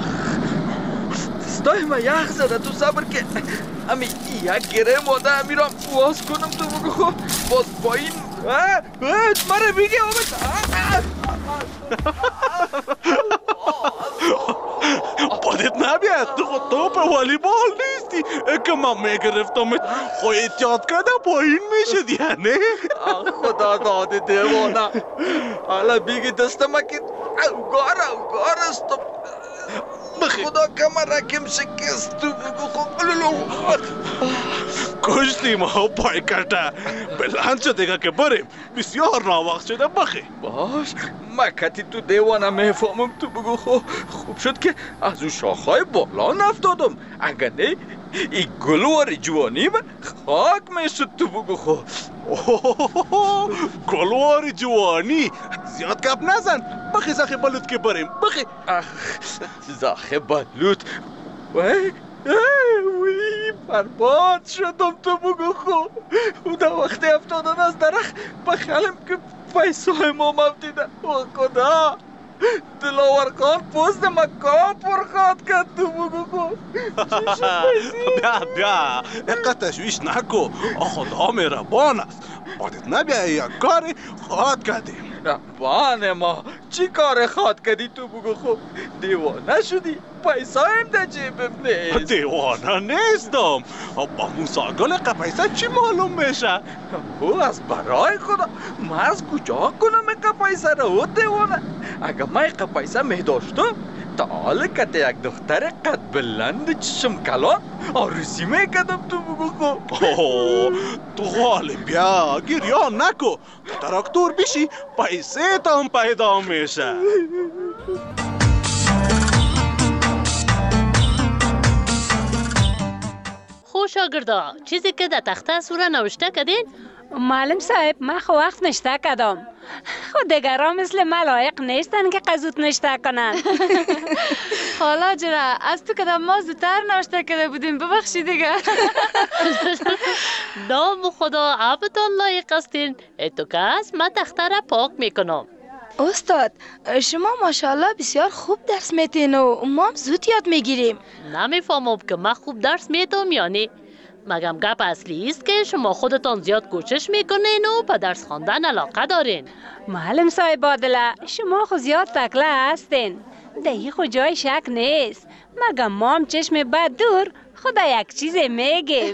دستای ما یخ زده، تو صبر که امی یک گره ماده امیرام واز کنم تو بگو خو. باز پایین مرا بیگه آمد. بادت نبید، تو خود توپ والیبال نیستی که من میگرفتمت. خو احتیاط کرده پایین میشد یعنی. خدا داده دیوانه. حالا بیگی دستم که اوگار اوگار استم. خدا کمر کم شکست تو بگو خب. کشتی ما پای کرده. بلند شده که بریم. بسیار ناوقت شده بخی. باش مکتی تو دیوانه میفهمم تو بگو خب. خوب شد که از اون شاخهای بالا نفتادم. اگر نه ای گلوار جوانی من خاک میشد تو بگو خب. گلوار جوانی زیاد گپ نزن. بخی زخی بلوت که بریم بخی. زخی بلوت وی وی برباد شدم تو بگو خو. او در وقت افتادن از درخت بخیالم که پیسای ما مفتیده و خدا دلاور خان پوست مکا پرخواد کرد تو بگو کن بیا بیا اقا تشویش نکو خدا مهربان است بادت نبیا یک کاری خواد کردیم ربان ما چی کار خواد کردی تو بگو خوب دیوانه شدی پیسایم در جیبم نیست دیوانه نیستم با موساگل اقا پیسا چی معلوم میشه او از برای خدا من از کجا کنم اقا پیسا رو دیوانه اگه من اقا پیسا میداشتم تا حال کت یک دختر قد بلند چشم کلان آرزی میکردم تو بگو خوب تو حال بیا گریان نکو تو تراکتور بشی پیسه تا هم پیدا میشه خوش شاگردا چیزی که در تخته سوره نوشته کردین؟ معلم صاحب من خو وقت نشته کردم خود دیگران مثل من لایق نیستن که قزوت نشته کنن حالا جرا از تو که ما زودتر نوشته کرده بودیم ببخشید دیگه نام خدا عبدان لایق استین اتو کس من تخته را پاک میکنم استاد شما ماشاءالله بسیار خوب درس میتین و ما هم زود یاد میگیریم نمیفهمم که من خوب درس میتم یعنی مگم گپ اصلی است که شما خودتان زیاد کوشش میکنین و به درس خواندن علاقه دارین معلم صاحب عادله شما خود زیاد تکله هستین دهی خود جای شک نیست مگم ما هم چشم بد دور خدا یک چیز میگیم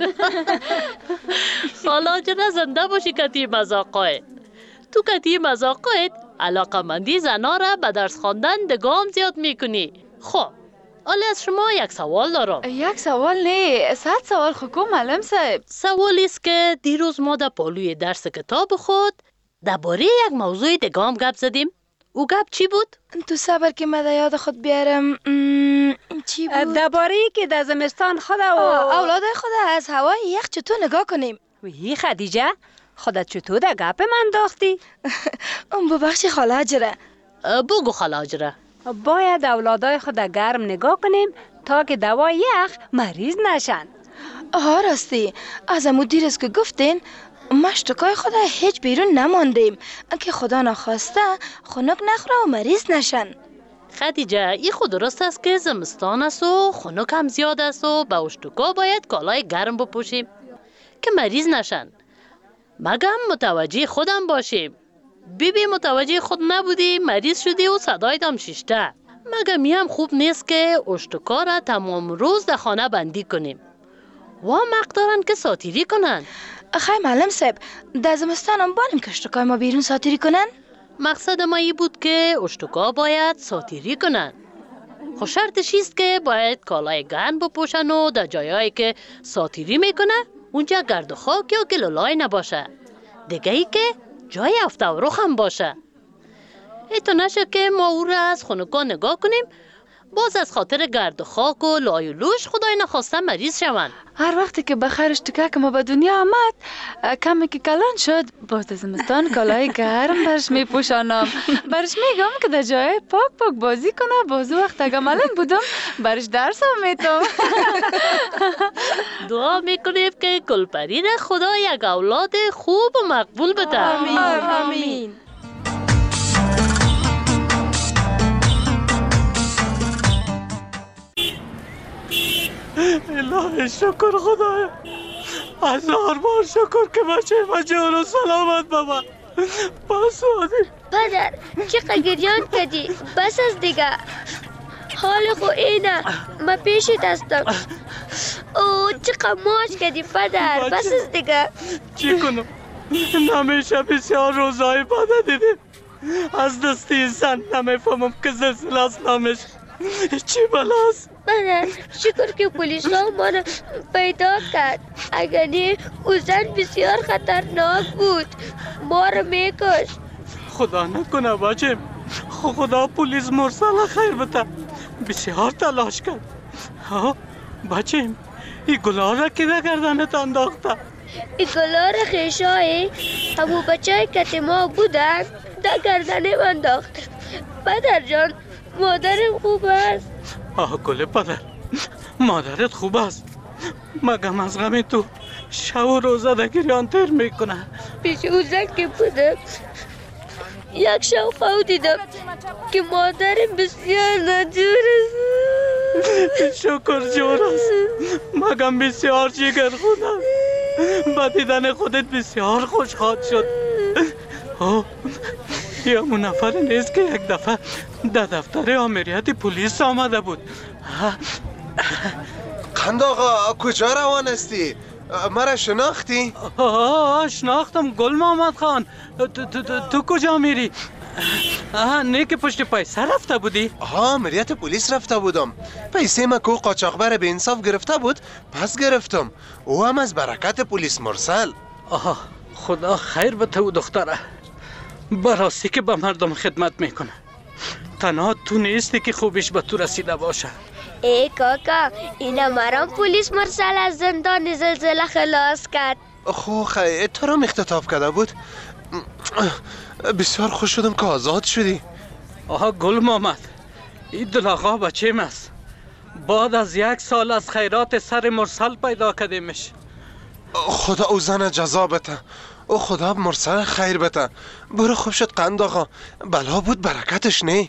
حالا جنا زنده باشی کتی مزاقای تو کتی مزاقایت علاقه مندی زنا را به درس خواندن دگام زیاد میکنی خب حالا از شما یک سوال دارم یک سوال نه صد سوال خکو معلم صاحب سوالی است که دیروز ما در پالوی درس کتاب خود درباره یک موضوع دگام گپ زدیم او گپ چی بود؟ تو صبر که من یاد خود بیارم چی بود؟ درباره که در زمستان خود و اولاد خود از هوای یخ چطور نگاه کنیم وی خدیجه خودت چطور در گپ من داختی؟ ببخشی خاله هجره بگو خاله هجره باید اولادای خود گرم نگاه کنیم تا که دوای یخ مریض نشن ها راستی از امو دیر است که گفتین مشتکای خود هیچ بیرون نماندیم که خدا نخواسته خنک نخوره و مریض نشن خدیجه این خود درست است که زمستان است و خنک هم زیاد است و به اشتکا باید کالای گرم بپوشیم که مریض نشن مگم متوجه خودم باشیم بی بی متوجه خود نبودی مریض شدی و صدایت هم ششته مگه می هم خوب نیست که اشتکا را تمام روز در خانه بندی کنیم و مقدارن که ساتیری کنن خیلی معلم صاحب در زمستان هم بانیم که اشتکای ما بیرون ساتیری کنن مقصد ما ای بود که اشتکا باید ساتیری کنن خب شرطش است که باید کالای گرم بپوشن و در جایایی که ساتیری میکنه اونجا گرد و خاک یا گلولای نباشه دیگه ای که جای افته و رخ هم باشه ایتو نشه که ما او را از خونکا نگاه کنیم باز از خاطر گرد و خاک و لای و لوش خدای نخواسته مریض شون هر وقتی که بخیرش تکه که ما به دنیا آمد کمی که کلان شد باز زمستان کالای گرم برش می پوشانم برش میگم که در جای پاک پاک بازی کنه باز وقت اگه معلم بودم برش درس هم میتم دعا میکنیم که کلپری را خدا یک اولاد خوب و مقبول بده آمین آمین الهی شکر خدایا هزار بار شکر که بچه ما جان و سلامت بابا بس آدی پدر چقدر گریان کردی بس از دیگه حال خو اینه ما پیشت هستم او چقدر ماش کردی پدر بس از دیگه چی کنم نمیشه بسیار روزای باده دیدیم از دستی انسان نمیفهمم که زلزله است نامش چی بلاست پدر شکر که پلیس ها ما رو پیدا کرد اگر نه او زن بسیار خطرناک بود ما رو میکش خدا نکنه بچه خدا پلیس مرسل خیر بده بسیار تلاش کرد ها بچه این گلار را که در گردنت انداخته این گلار خیشایی همو بچه که ما بودن در گردنه انداخته پدر جان مادرم خوب است آه گله پدر مادرت خوب است مگم از غم تو شب و روزه در گریان تیر میکنه پیش او زن که بودم یک شب خواب دیدم که مادرم بسیار ناجور است. شکر جور است. مگم بسیار جگر خودم. با دیدن خودت بسیار خوشحال شد. اوه یه همون نفر نیست که یک دفعه در دفتر آمریت پلیس آمده بود. قند آقا کجا روان استی؟ مرا شناختی؟ آه شناختم گل محمد خان. تو, تو, تو, تو کجا میری؟ آه نه که پشت پیسه رفته بودی؟ آها آمریت پلیس رفته بودم. پیسه ما کو قاچاقبر به انصاف گرفته بود پس گرفتم. او هم از برکت پلیس مرسل. آها خدا خیر به تو دختره. براستی که به مردم خدمت میکنه. تنها تو نیستی که خوبش به تو رسیده باشه. ای کاکا اینا مرام پلیس مرسل از زندان زلزله خلاص کرد. خو خیلی تو را اختطاف کرده بود. بسیار خوش شدم که آزاد شدی. آها گل محمد این دل آقا بچه است. بعد از یک سال از خیرات سر مرسل پیدا کردیمش. خدا او زن جزا بته. او خدا مرسل خیر بته. برو خوب شد قند آقا. بلا بود برکتش نه.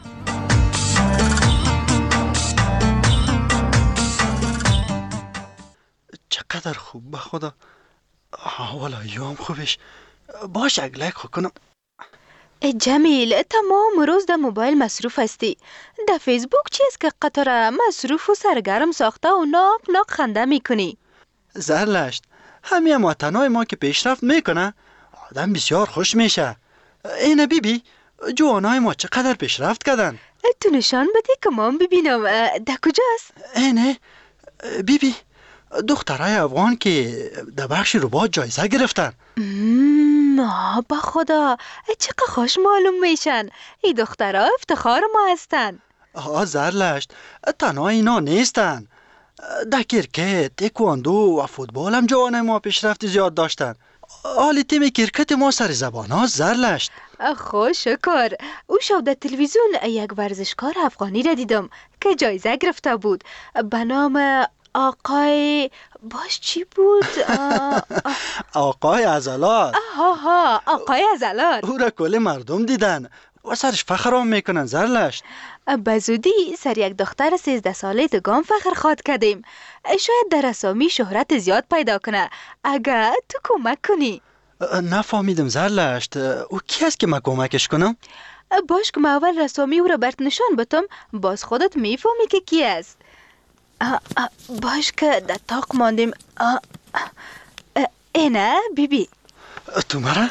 چقدر خوب به خدا. والا یوم خوبش. باش اگلک خو کنم. جمیل تمام روز در موبایل مصروف هستی. در فیسبوک چیز که قطره مصروف و سرگرم ساخته و ناق ناق خنده میکنی. زرلشت همه وطنهای ما که پیشرفت میکنه آدم بسیار خوش میشه. اینه بی بی جوانای ما چقدر پیشرفت کردن. تو نشان بده که من ببینم در کجاست؟ اینه بی بی دخترای افغان که در بخش ربات جایزه گرفتن. آه با خدا چقدر خوش معلوم میشن. این دخترها افتخار ما هستن. آه زرلشت تنها اینا نیستن. در کرکت، تکواندو و فوتبال هم جوانای ما پیشرفت زیاد داشتن. حالی تیم کرکت ما سر زبان ها زرلشت. خوش شکر. او شب در تلویزیون یک ورزشکار افغانی را دیدم که جایزه گرفته بود به نام آقای باش چی بود؟ آقای عضلات. آها ها آقای عضلات. او را کل مردم دیدن و سرش فخرام میکنن زرلشت. بزودی سر یک دختر سیزده ساله دگام فخر خواد کردیم. شاید در اسامی شهرت زیاد پیدا کنه اگر تو کمک کنی. نفهمیدم زرلشت. او کی است که من کمکش کنم؟ باش که من اول رسامی او را برت نشان بتم باز خودت میفهمی که کی است. آه آه باش که در تاق ماندیم. آه آه اینه بی بی تو مرا؟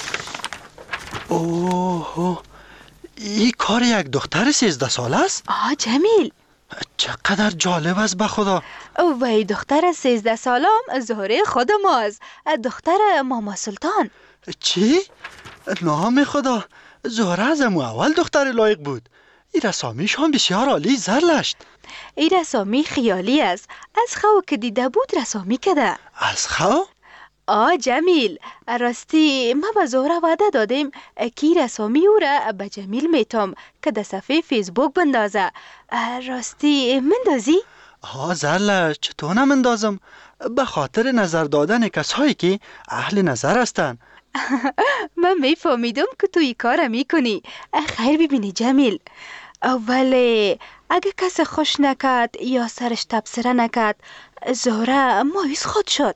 اوه این کار یک دختر سیزده ساله است؟ آه جمیل چقدر جالب است به خدا. و این دختر سیزده سالم زهره خود ماست. دختر ماما سلطان. چی؟ نام خدا زهره از امو اول دختر لایق بود. این رسامیش هم بسیار عالی زرلشت. این رسامی خیالی است. از خو که دیده بود رسامی کده. از خو؟ آه جمیل راستی ما به زهره وعده دادیم که رسامی او را به جمیل میتم که در صفحه فیسبوک بندازه. راستی مندازی؟ آه زرلشت چطور نمندازم؟ به خاطر نظر دادن کسایی که اهل نظر هستن. من میفهمیدم که تو این کار میکنی. خیر ببینی جمیل. ولی اگه کس خوش نکد یا سرش تبصره نکد زهره مایوس خود شد.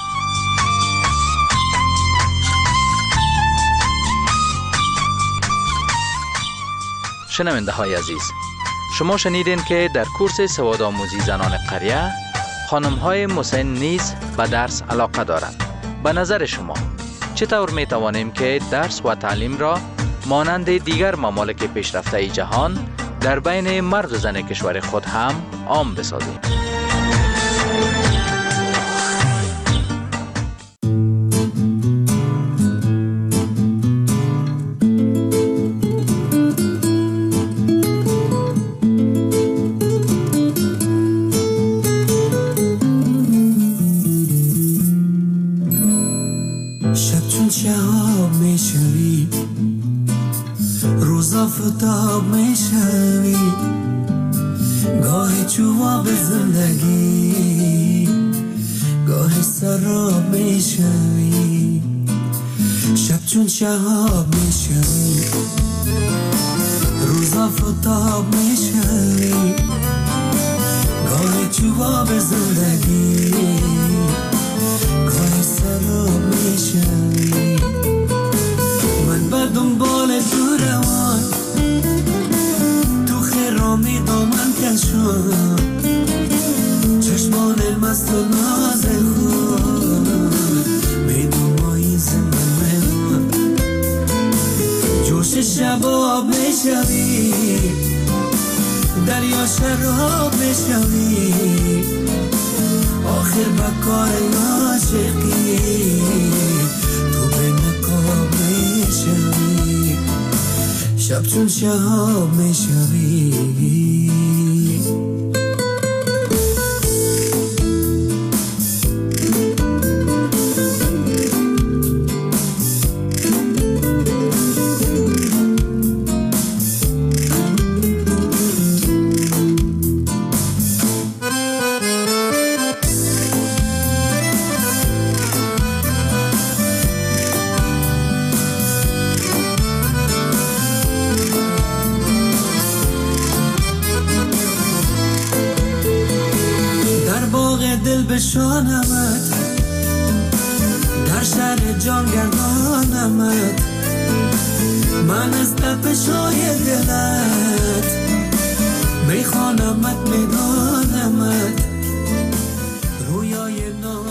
شنونده های عزیز، شما شنیدین که در کورس سواد آموزی زنان قریه خانم های مسن نیز به درس علاقه دارند. به نظر شما چطور می توانیم که درس و تعلیم را مانند دیگر ممالک پیشرفته جهان در بین مرد و زن کشور خود هم عام بسازیم؟ آفتاب میشوی گاهی جواب زندگی گاهی سراب میشوی شب چون شهاب میشوی روز آفتاب میشوی گاهی چوباب زندگی گاهی سراب میشوی من بر دنبال تو روان تو خرامی دامن کشم چشمان مست و ناز خود میدومایی زمان جوش شباب میشوی دریا شراب میشوی آخر بکار عاشقی تو به نقاب میشوی شب چون شهاب میشوی دل بشانمت در شهر جان گردانمت من از تپشای دلت میخوانمت میدانمت رویای نام